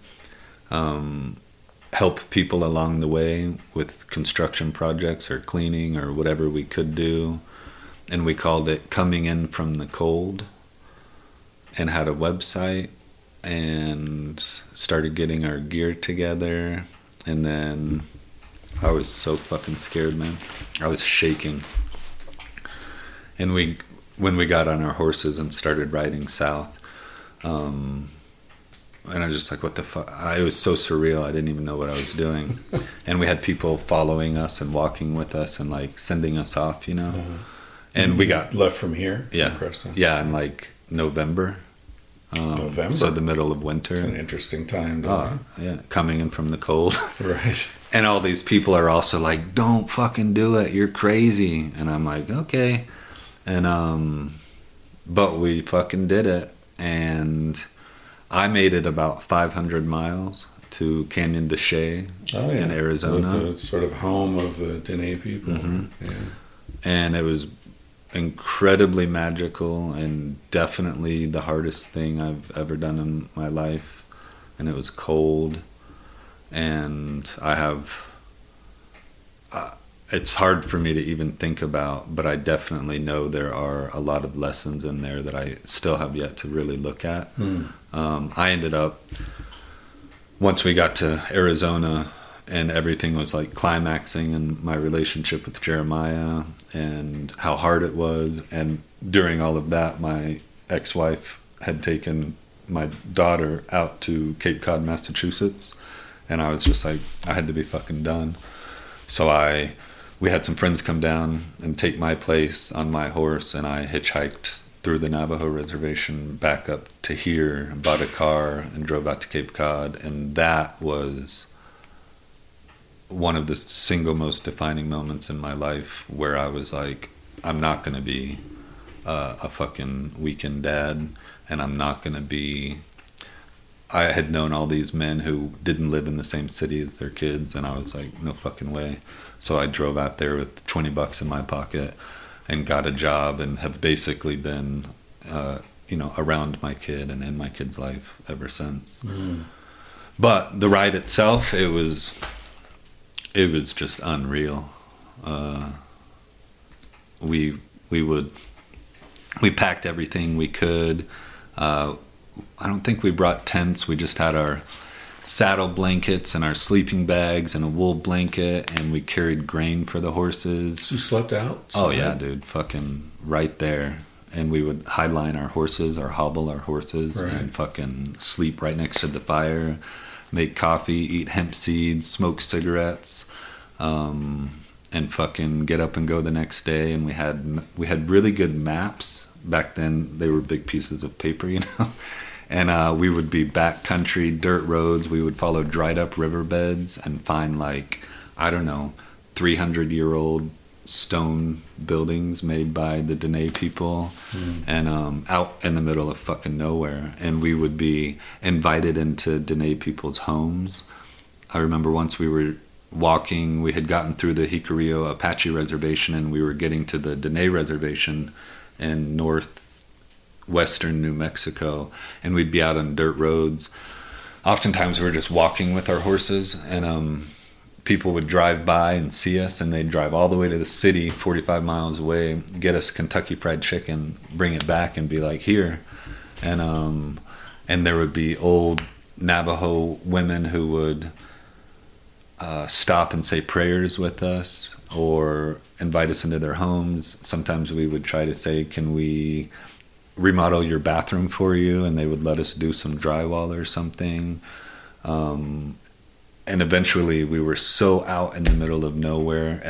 A: help people along the way with construction projects or cleaning or whatever we could do. And we called it Coming In From the Cold, and had a website and started getting our gear together. And then I was so fucking scared, man. I was shaking. And when we got on our horses and started riding south, and I was just like, what the fuck? It was so surreal. I didn't even know what I was doing. And we had people following us and walking with us and like sending us off, And we got
B: left from here.
A: Yeah, yeah, in like November.
B: November.
A: So the middle of winter.
B: It's an interesting time.
A: Yeah, coming in from the cold.
B: Right.
A: And all these people are also like, don't fucking do it. You're crazy. And I'm like, okay. And, but we fucking did it. And I made it about 500 miles to Canyon de Chelly in Arizona.
B: The sort of home of the Dene people.
A: Mm-hmm.
B: Yeah.
A: And it was incredibly magical and definitely the hardest thing I've ever done in my life. And it was cold, and I have it's hard for me to even think about, but I definitely know there are a lot of lessons in there that I still have yet to really look at. I ended up, once we got to Arizona and everything was like climaxing in my relationship with Jeremiah and how hard it was. And during all of that, my ex-wife had taken my daughter out to Cape Cod, Massachusetts. And I was just like, I had to be fucking done. So we had some friends come down and take my place on my horse, and I hitchhiked through the Navajo reservation back up to here and bought a car and drove out to Cape Cod. And that was one of the single most defining moments in my life where I was like, I'm not going to be a fucking weekend dad, and I'm not going to be... I had known all these men who didn't live in the same city as their kids, and I was like, no fucking way. So I drove out there with $20 in my pocket and got a job, and have basically been, around my kid and in my kid's life ever since. But the ride itself, it was just unreal. We packed everything we could. I don't think we brought tents. We just had our saddle blankets and our sleeping bags and a wool blanket, and we carried grain for the horses.
B: You slept out?
A: Oh yeah, dude, fucking right there. And we would highline our horses or hobble our horses and fucking sleep right next to the fire, make coffee, eat hemp seeds, smoke cigarettes, and fucking get up and go the next day. And we had really good maps. Back then they were big pieces of paper, you know. And we would be backcountry dirt roads. We would follow dried up riverbeds and find, like, I don't know, 300-year-old stone buildings made by the Dene people, and out in the middle of fucking nowhere. And we would be invited into Dene people's homes. I remember once we were walking, we had gotten through the Jicarilla Apache reservation, and we were getting to the Dene reservation in northwestern New Mexico, and we'd be out on dirt roads. Oftentimes we were just walking with our horses, and people would drive by and see us, and they'd drive all the way to the city 45 miles away, get us Kentucky Fried Chicken, bring it back and be like, here. And there would be old Navajo women who would stop and say prayers with us or invite us into their homes. Sometimes we would try to say, can we remodel your bathroom for you? And they would let us do some drywall or something. And eventually we were so out in the middle of nowhere,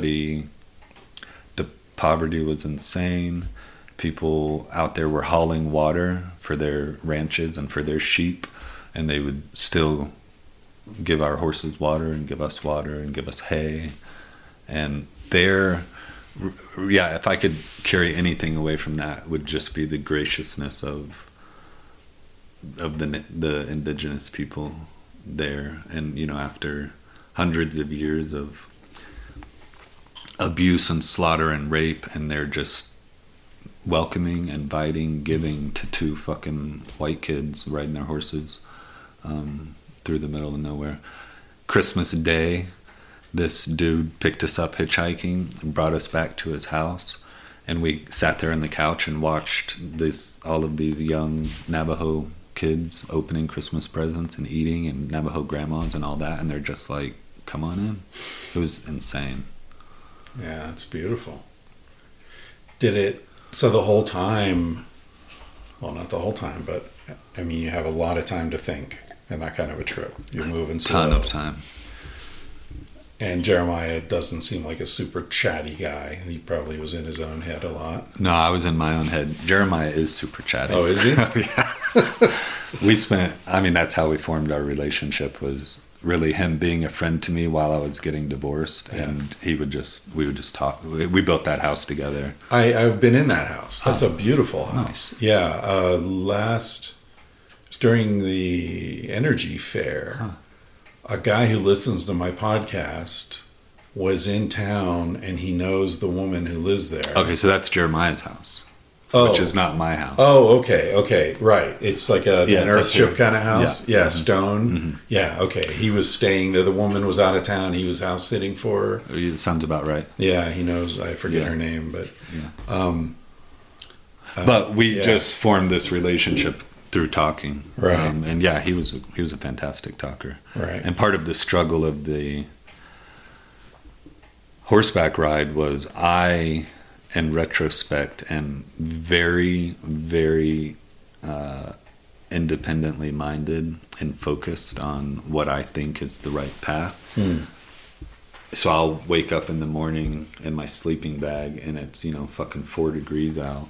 A: the poverty was insane. People out there were hauling water for their ranches and for their sheep, and they would still give our horses water and give us water and give us hay. And if I could carry anything away from that, would just be the graciousness of the indigenous people there. And, you know, after hundreds of years of abuse and slaughter and rape, and they're just welcoming, inviting, giving to two fucking white kids riding their horses through the middle of nowhere. Christmas Day, this dude picked us up hitchhiking and brought us back to his house, and we sat there on the couch and watched all of these young Navajo kids opening Christmas presents and eating, and Navajo grandmas and all that, and they're just like, come on in. It was insane.
B: Yeah, it's beautiful. So the whole time, well, not the whole time, but I mean, you have a lot of time to think in that kind of a trip. You're moving slow.
A: Ton of time.
B: And Jeremiah doesn't seem like a super chatty guy. He probably was in his own head a lot.
A: No, I was in my own head. Jeremiah is super chatty.
B: Oh, is he?
A: Yeah. That's how we formed our relationship, was really him being a friend to me while I was getting divorced. Yeah. And we would just talk. We built that house together.
B: I've been in that house. That's a beautiful house. Nice. Yeah. During the Energy Fair, a guy who listens to my podcast was in town, and he knows the woman who lives there. Okay,
A: so that's Jeremiah's house, which is not my house.
B: Oh, okay, right. It's like an earthship kind of house. Yeah, stone.
A: Mm-hmm.
B: Yeah, okay. He was staying there. The woman was out of town. He was house sitting for her.
A: It sounds about right.
B: Yeah, he knows. I forget her name, but
A: but we just formed this relationship through talking,
B: right?
A: And yeah, he was a fantastic talker,
B: right?
A: And part of the struggle of the horseback ride was, I, in retrospect, am very, very independently minded and focused on what I think is the right path. So I'll wake up in the morning in my sleeping bag, and it's fucking 4 degrees out.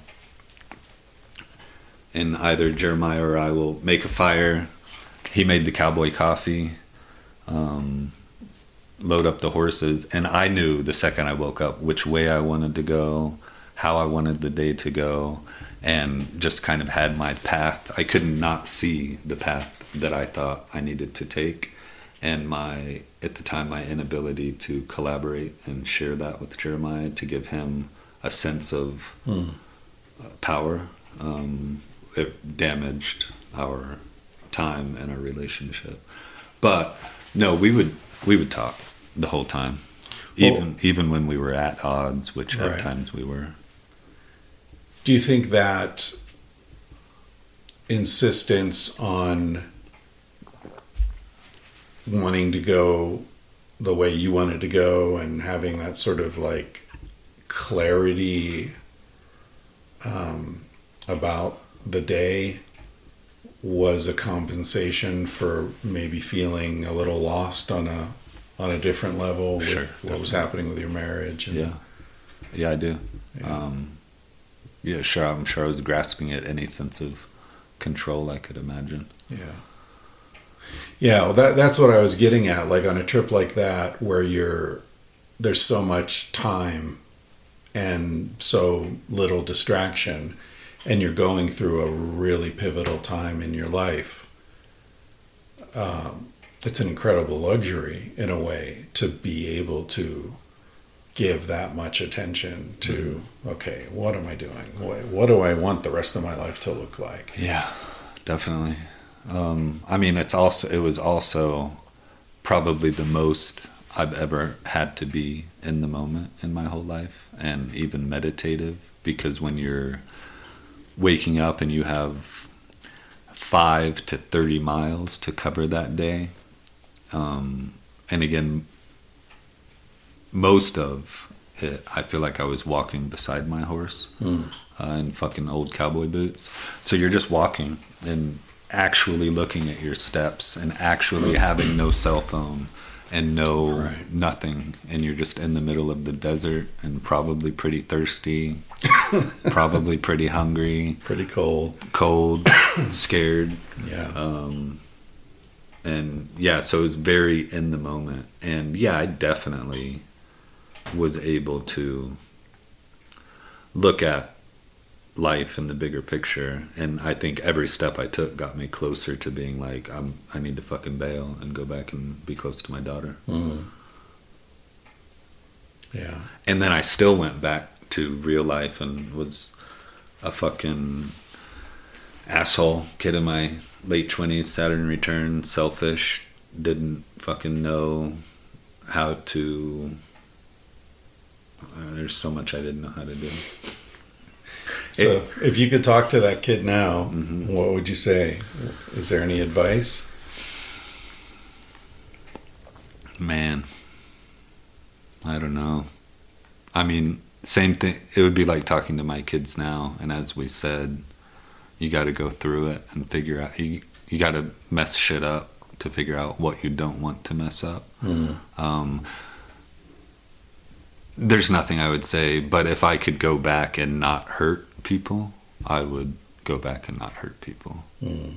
A: And either Jeremiah or I will make a fire. He made the cowboy coffee, load up the horses. And I knew the second I woke up which way I wanted to go, how I wanted the day to go, and just kind of had my path. I could not see the path that I thought I needed to take. And at the time, my inability to collaborate and share that with Jeremiah, to give him a sense of power, it damaged our time and our relationship. But no, we would talk the whole time, even when we were at odds, which at times we were.
B: Do you think that insistence on wanting to go the way you wanted to go and having that sort of like clarity about the day was a compensation for maybe feeling a little lost on a different level with what was happening with your marriage. And,
A: yeah, I do. Sure. I'm sure I was grasping at any sense of control I could imagine.
B: Well, that's what I was getting at. Like on a trip like that, where there's so much time and so little distraction, and you're going through a really pivotal time in your life. It's an incredible luxury in a way to be able to give that much attention to, okay, what am I doing? What do I want the rest of my life to look like?
A: Yeah, definitely. I mean, it was also probably the most I've ever had to be in the moment in my whole life, and even meditative, because when you're waking up and you have 5 to 30 miles to cover that day, and again, most of it, I feel like I was walking beside my horse in fucking old cowboy boots. So you're just walking and actually looking at your steps and actually having no cell phone and nothing, and you're just in the middle of the desert and probably pretty thirsty, probably pretty hungry,
B: pretty cold,
A: scared. And so it was very in the moment. And I definitely was able to look at life in the bigger picture, and I think every step I took got me closer to being like, I need to fucking bail and go back and be close to my daughter. And then I still went back to real life and was a fucking asshole kid in my late 20s, Saturn return, selfish, didn't fucking know how to there's so much I didn't know how to do.
B: So if you could talk to that kid now, what would you say? Is there any advice?
A: Man, I don't know. I mean, same thing. It would be like talking to my kids now. And as we said, you got to go through it and figure out, you got to mess shit up to figure out what you don't want to mess up. There's nothing I would say, but if I could go back and not hurt people, I would go back and not hurt people.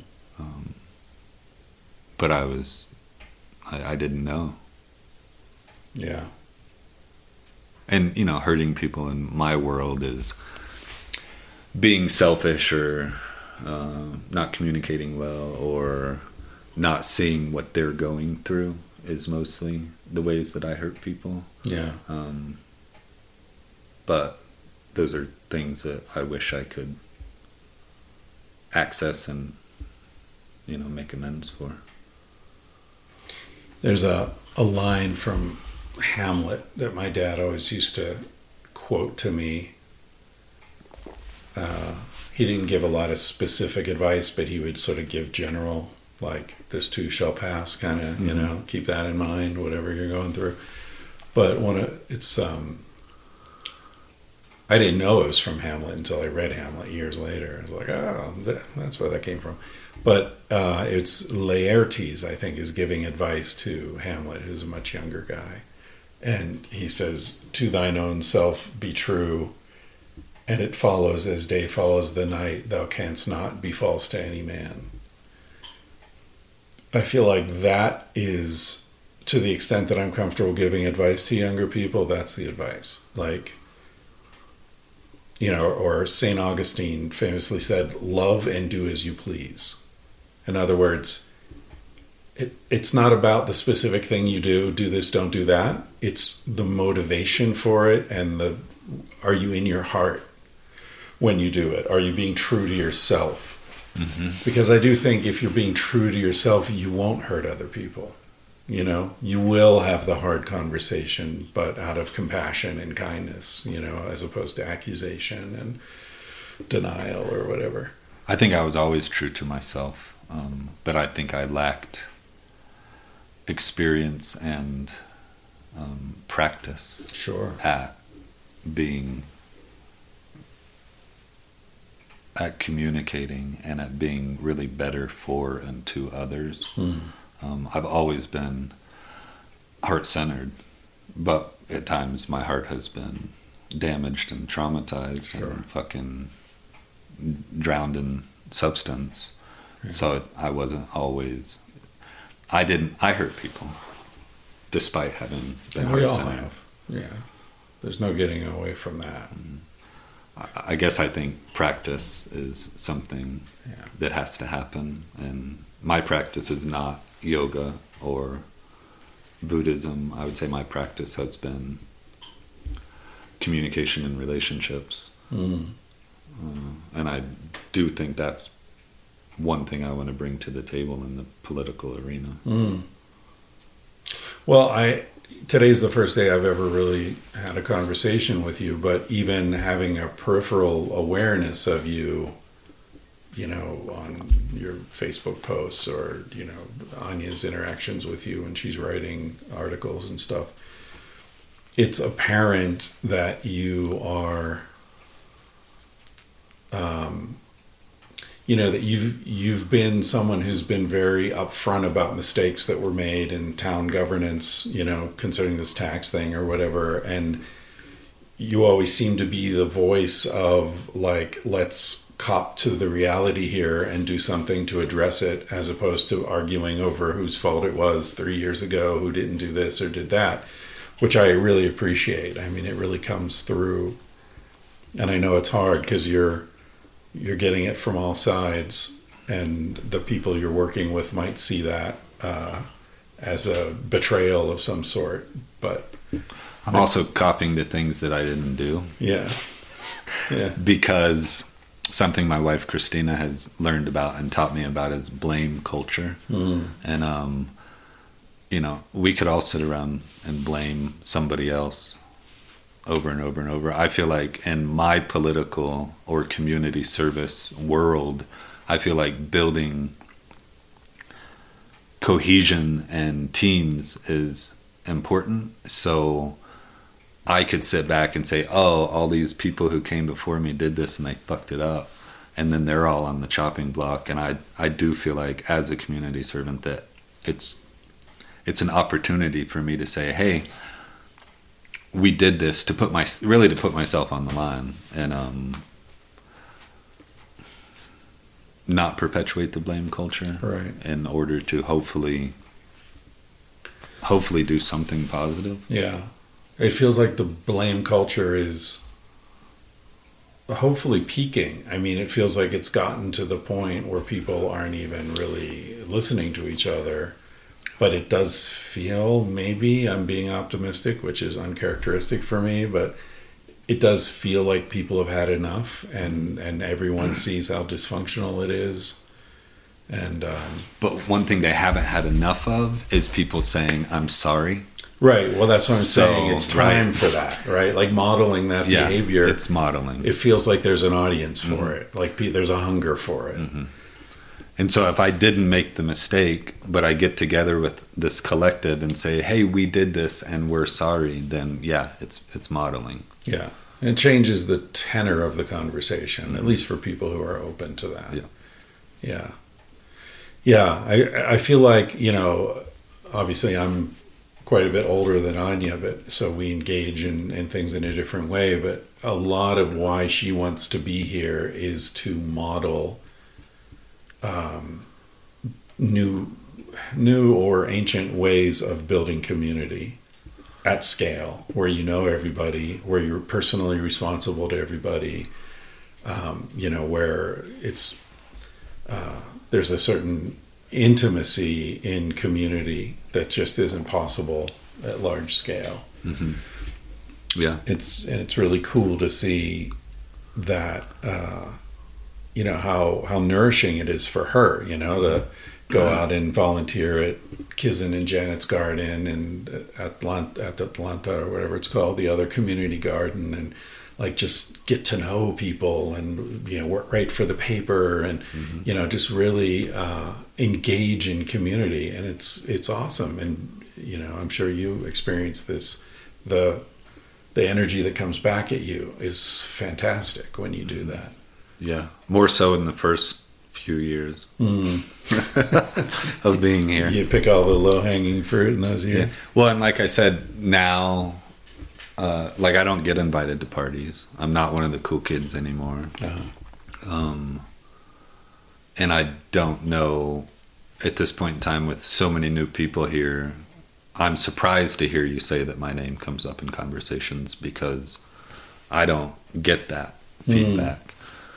A: But I didn't know.
B: Yeah.
A: And, hurting people in my world is being selfish or not communicating well or not seeing what they're going through is mostly the ways that I hurt people.
B: Yeah.
A: But those are things that I wish I could access and, make amends for.
B: There's a line from Hamlet that my dad always used to quote to me. He didn't give a lot of specific advice, but he would sort of give general, like, this too shall pass, kind of, keep that in mind, whatever you're going through. But I didn't know it was from Hamlet until I read Hamlet years later. I was like, oh, that's where that came from. But it's Laertes, I think, is giving advice to Hamlet, who's a much younger guy. And he says, to thine own self be true, and it follows as day follows the night, thou canst not be false to any man. I feel like that is, to the extent that I'm comfortable giving advice to younger people, that's the advice. Like, or St. Augustine famously said, love and do as you please. In other words, it's not about the specific thing you do this, don't do that. It's the motivation for it and are you in your heart when you do it? Are you being true to yourself? Because I do think if you're being true to yourself, you won't hurt other people. You will have the hard conversation, but out of compassion and kindness, as opposed to accusation and denial or whatever.
A: I think I was always true to myself, but I think I lacked experience and practice
B: Sure.
A: at communicating and at being really better for and to others. I've always been heart-centered, but at times my heart has been damaged and traumatized and fucking drowned in substance. Yeah. So I wasn't always, I hurt people despite having been heart-centered.
B: We all have. Yeah. There's no getting away from that.
A: I guess I think practice is something that has to happen, and my practice is not yoga or Buddhism. I would say my practice has been communication and relationships. And I do think that's one thing I want to bring to the table in the political arena.
B: Well, today's the first day I've ever really had a conversation with you, but even having a peripheral awareness of you, on your Facebook posts or, Anya's interactions with you when she's writing articles and stuff, it's apparent that you are, that you've been someone who's been very upfront about mistakes that were made in town governance, concerning this tax thing or whatever. And you always seem to be the voice of like, let's cop to the reality here and do something to address it, as opposed to arguing over whose fault it was 3 years ago, who didn't do this or did that, which I really appreciate. I mean, it really comes through. And I know it's hard because you're getting it from all sides, and the people you're working with might see that as a betrayal of some sort. But
A: I'm also copying to things that I didn't do.
B: Yeah.
A: Because something my wife Christina has learned about and taught me about is blame culture. And we could all sit around and blame somebody else over and over and over. I feel like in my political or community service world, I feel like building cohesion and teams is important. So I could sit back and say, oh, all these people who came before me did this and they fucked it up, and then they're all on the chopping block. And I do feel like as a community servant that it's an opportunity for me to say, hey, we did this to put myself on the line and not perpetuate the blame culture,
B: right,
A: in order to hopefully do something positive.
B: Yeah. It feels like the blame culture is hopefully peaking. I mean, it feels like it's gotten to the point where people aren't even really listening to each other. But it does feel, maybe I'm being optimistic, which is uncharacteristic for me, but it does feel like people have had enough, and everyone sees how dysfunctional it is. And
A: but one thing they haven't had enough of is people saying, I'm sorry.
B: Right. Well, that's what I'm saying. It's time for that, right? Like modeling that behavior.
A: It's modeling.
B: It feels like there's an audience for it. Like there's a hunger for it.
A: And so if I didn't make the mistake, but I get together with this collective and say, hey, we did this and we're sorry, then it's modeling.
B: Yeah. And it changes the tenor of the conversation, at least for people who are open to that. Yeah. I feel like, obviously I'm quite a bit older than Anya, but so we engage in things in a different way. But a lot of why she wants to be here is to model new or ancient ways of building community at scale, where you know everybody, where you're personally responsible to everybody, where it's there's a certain intimacy in community that just isn't possible at large scale.
A: Yeah,
B: it's really cool to see that. How nourishing it is for her, to go out and volunteer at Kizin and Janet's garden and at Atlanta or whatever it's called, the other community garden, and like just get to know people and, you know, write for the paper and, you know, just really engage in community. And it's awesome. And, you know, I'm sure you experience this, the energy that comes back at you is fantastic when you do that.
A: Yeah. More so in the first few years of being here.
B: You pick all the low-hanging fruit in those years.
A: Yeah. Well, and like I said, now, like I don't get invited to parties. I'm not one of the cool kids anymore. And I don't know, at this point in time with so many new people here, I'm surprised to hear you say that my name comes up in conversations because I don't get that feedback.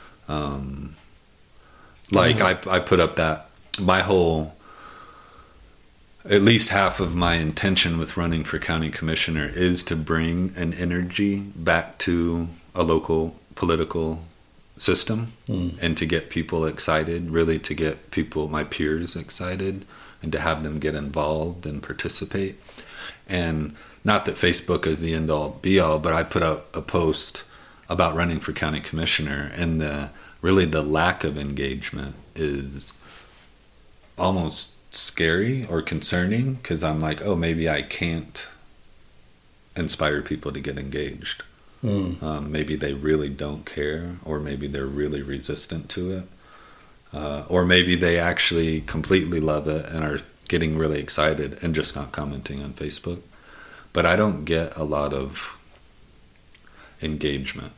A: Like I put up that my whole, at least half of my intention with running for county commissioner is to bring an energy back to a local political system and to get people excited, really to get people, my peers, excited and to have them get involved and participate. And not that Facebook is the end all be all, but I put up a post about running for county commissioner, and the lack of engagement is almost scary or concerning, because I'm like, oh, maybe I can't inspire people to get engaged. Maybe they really don't care, or maybe they're really resistant to it, or maybe they actually completely love it and are getting really excited and just not commenting on Facebook. But I don't get a lot of engagement.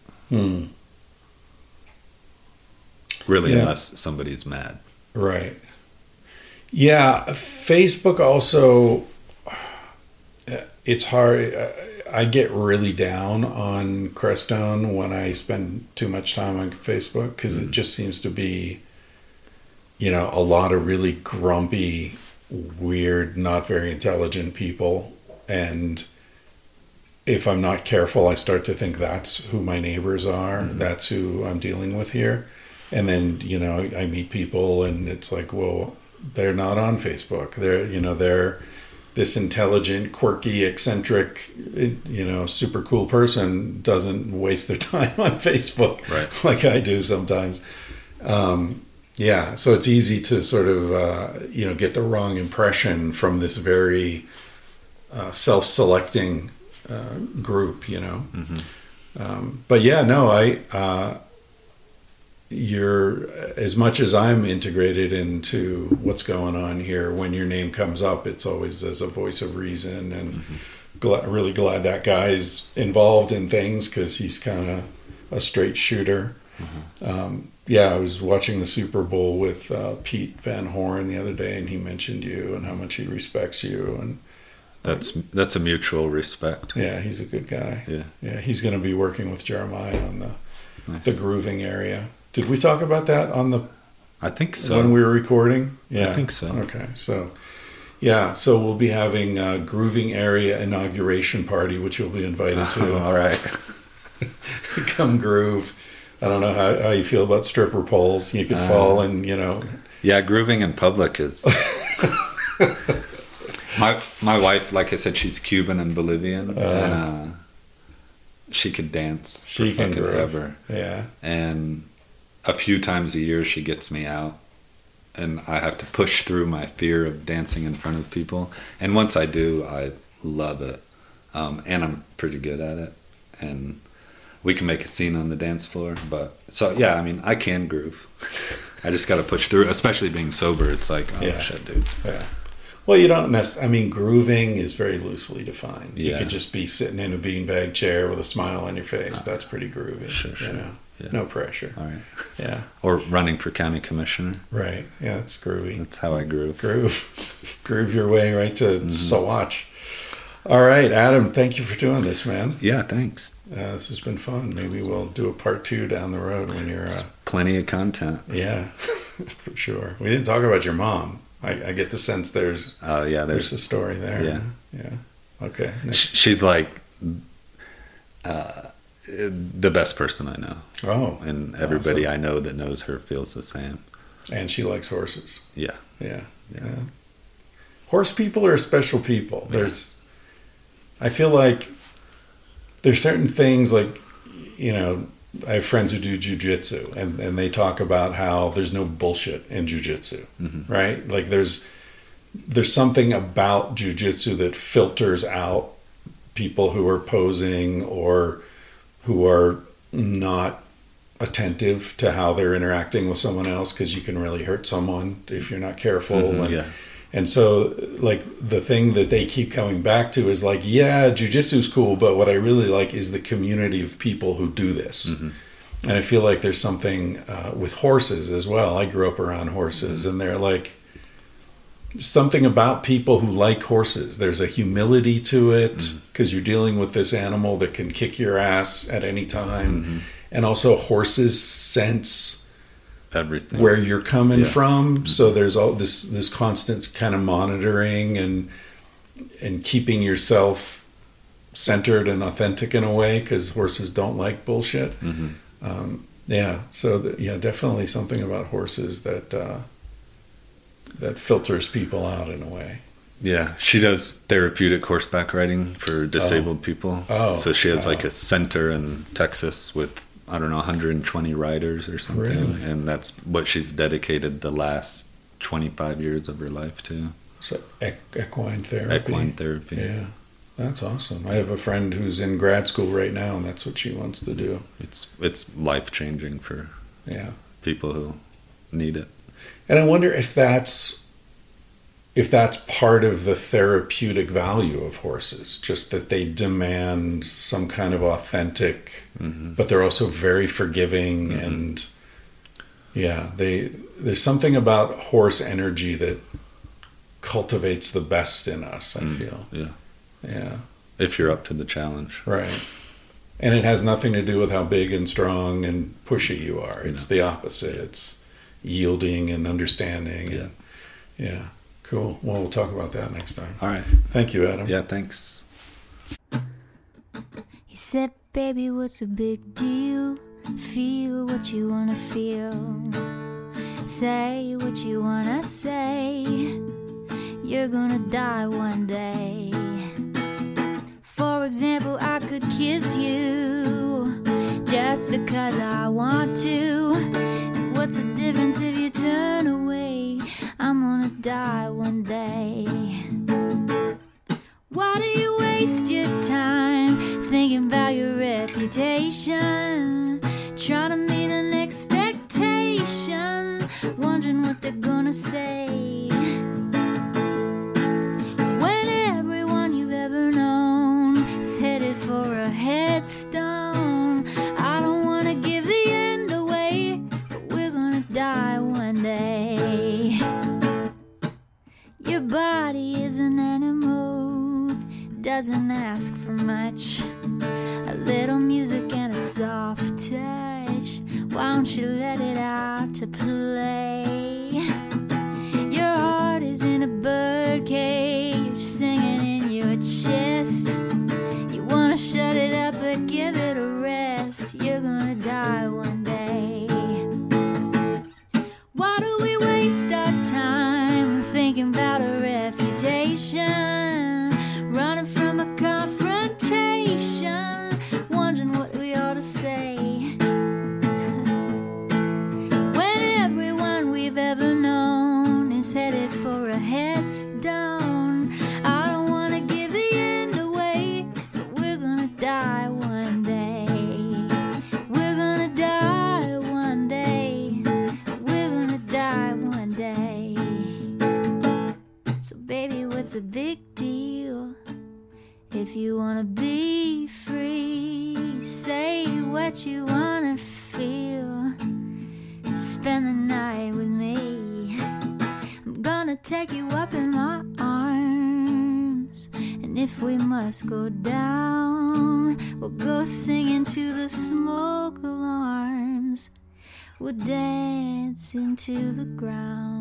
A: Really, unless somebody's mad.
B: Right. Yeah, Facebook also, it's hard. I get really down on Crestone when I spend too much time on Facebook, because it just seems to be, you know, a lot of really grumpy, weird, not very intelligent people. And if I'm not careful, I start to think that's who my neighbors are. That's who I'm dealing with here. And then, you know, I meet people and it's like, well, they're not on Facebook. They're this intelligent, quirky, eccentric, you know, super cool person doesn't waste their time on Facebook,
A: right,
B: like I do sometimes. So it's easy to sort of, you know, get the wrong impression from this very self-selecting group, you know. But yeah, no, you're, as much as I'm integrated into what's going on here, when your name comes up, it's always as a voice of reason, and really glad that guy's involved in things, because he's kind of a straight shooter. I was watching the Super Bowl with Pete Van Horn the other day, and he mentioned you and how much he respects you, and
A: that's a mutual respect.
B: Yeah, he's a good guy.
A: Yeah,
B: he's going to be working with Jeremiah on the grooving area. Did we talk about that on the?
A: I think so.
B: When we were recording. Yeah,
A: I think so.
B: Okay, so we'll be having a grooving area inauguration party, which you'll be invited to.
A: All right,
B: come groove. I don't know how you feel about stripper poles. You could fall and, you know.
A: Yeah, grooving in public is. My wife, like I said, she's Cuban and Bolivian, and she could dance.
B: She can groove.
A: Ever.
B: Yeah.
A: And a few times a year she gets me out, and I have to push through my fear of dancing in front of people. And once I do, I love it, and I'm pretty good at it. And we can make a scene on the dance floor. But so yeah, I mean, I can groove. I just got to push through, especially being sober. It's like, oh shit, dude. Yeah.
B: Well, you don't necessarily. I mean, grooving is very loosely defined. You could just be sitting in a beanbag chair with a smile on your face. That's pretty groovy.
A: Sure.
B: You know? No pressure.
A: All right.
B: Yeah.
A: Or running for county commissioner.
B: Right. Yeah, that's groovy.
A: That's how I groove.
B: Groove your way right to Saguache. All right, Adam, thank you for doing this, man.
A: Yeah, thanks.
B: This has been fun. Maybe we'll do a part 2 down the road when you're...
A: plenty of content.
B: Yeah, for sure. We didn't talk about your mom. I get the sense there's a story there. Yeah. Okay.
A: She's like the best person I know.
B: Oh.
A: And everybody I know that knows her feels the same.
B: And she likes horses.
A: Yeah.
B: Horse people are special people. I feel like there's certain things, like, I have friends who do jujitsu, and they talk about how there's no bullshit in jujitsu, right? Like there's something about jujitsu that filters out people who are posing or who are not attentive to how they're interacting with someone else, because you can really hurt someone if you're not careful. And so, like, the thing that they keep coming back to is like, yeah, jujitsu's cool, but what I really like is the community of people who do this. And I feel like there's something with horses as well. I grew up around horses, and they're like something about people who like horses. There's a humility to it because you're dealing with this animal that can kick your ass at any time. And also horses sense
A: everything,
B: where you're coming from. So there's all this constant kind of monitoring and keeping yourself centered and authentic in a way, because horses don't like bullshit. Definitely something about horses that filters people out in a way.
A: Yeah, she does therapeutic horseback riding for disabled people. So she has like a center in Texas with, I don't know, 120 riders or something.
B: Really?
A: And that's what she's dedicated the last 25 years of her life to.
B: So equine therapy.
A: Equine therapy.
B: Yeah, that's awesome. I have a friend who's in grad school right now, and that's what she wants to do.
A: It's life-changing for people who need it.
B: And I wonder if that's part of the therapeutic value of horses, just that they demand some kind of authentic, but they're also very forgiving. And there's something about horse energy that cultivates the best in us, I feel. Yeah.
A: If you're up to the challenge.
B: Right. And it has nothing to do with how big and strong and pushy you are. It's the opposite. It's yielding and understanding. Yeah. Cool. Well, we'll talk about that next time.
A: All right.
B: Thank you, Adam.
A: Yeah, thanks.
C: He said, baby, what's a big deal? Feel what you want to feel. Say what you want to say. You're gonna die one day. For example, I could kiss you just because I want to. What's the difference if you turn away? I'm gonna die one day. Why do you waste your time thinking about your reputation? Trying to meet an expectation, wondering what they're gonna say. When everyone you've ever known is headed for a headstone, I don't wanna give the end away, but we're gonna die one day. Your body is an animal, doesn't ask for much. A little music and a soft touch. Why don't you let it out to play? Your heart is in a bird cage, singing in your chest. You wanna shut it up but give it a rest. You're gonna die one day. Why do we waste our time thinking about a reputation? Running from a confrontation, wondering what we ought to say. When everyone we've ever known is headed for a headstone, I don't want to give the end away, but we're gonna die one day. We're gonna die one day. We're gonna die one day. So baby, what's a big deal? If you wanna be free, say what you wanna feel. Spend the night with me. I'm gonna take you up in my arms, and if we must go down, we'll go singing to the smoke alarms. We'll dance into the ground.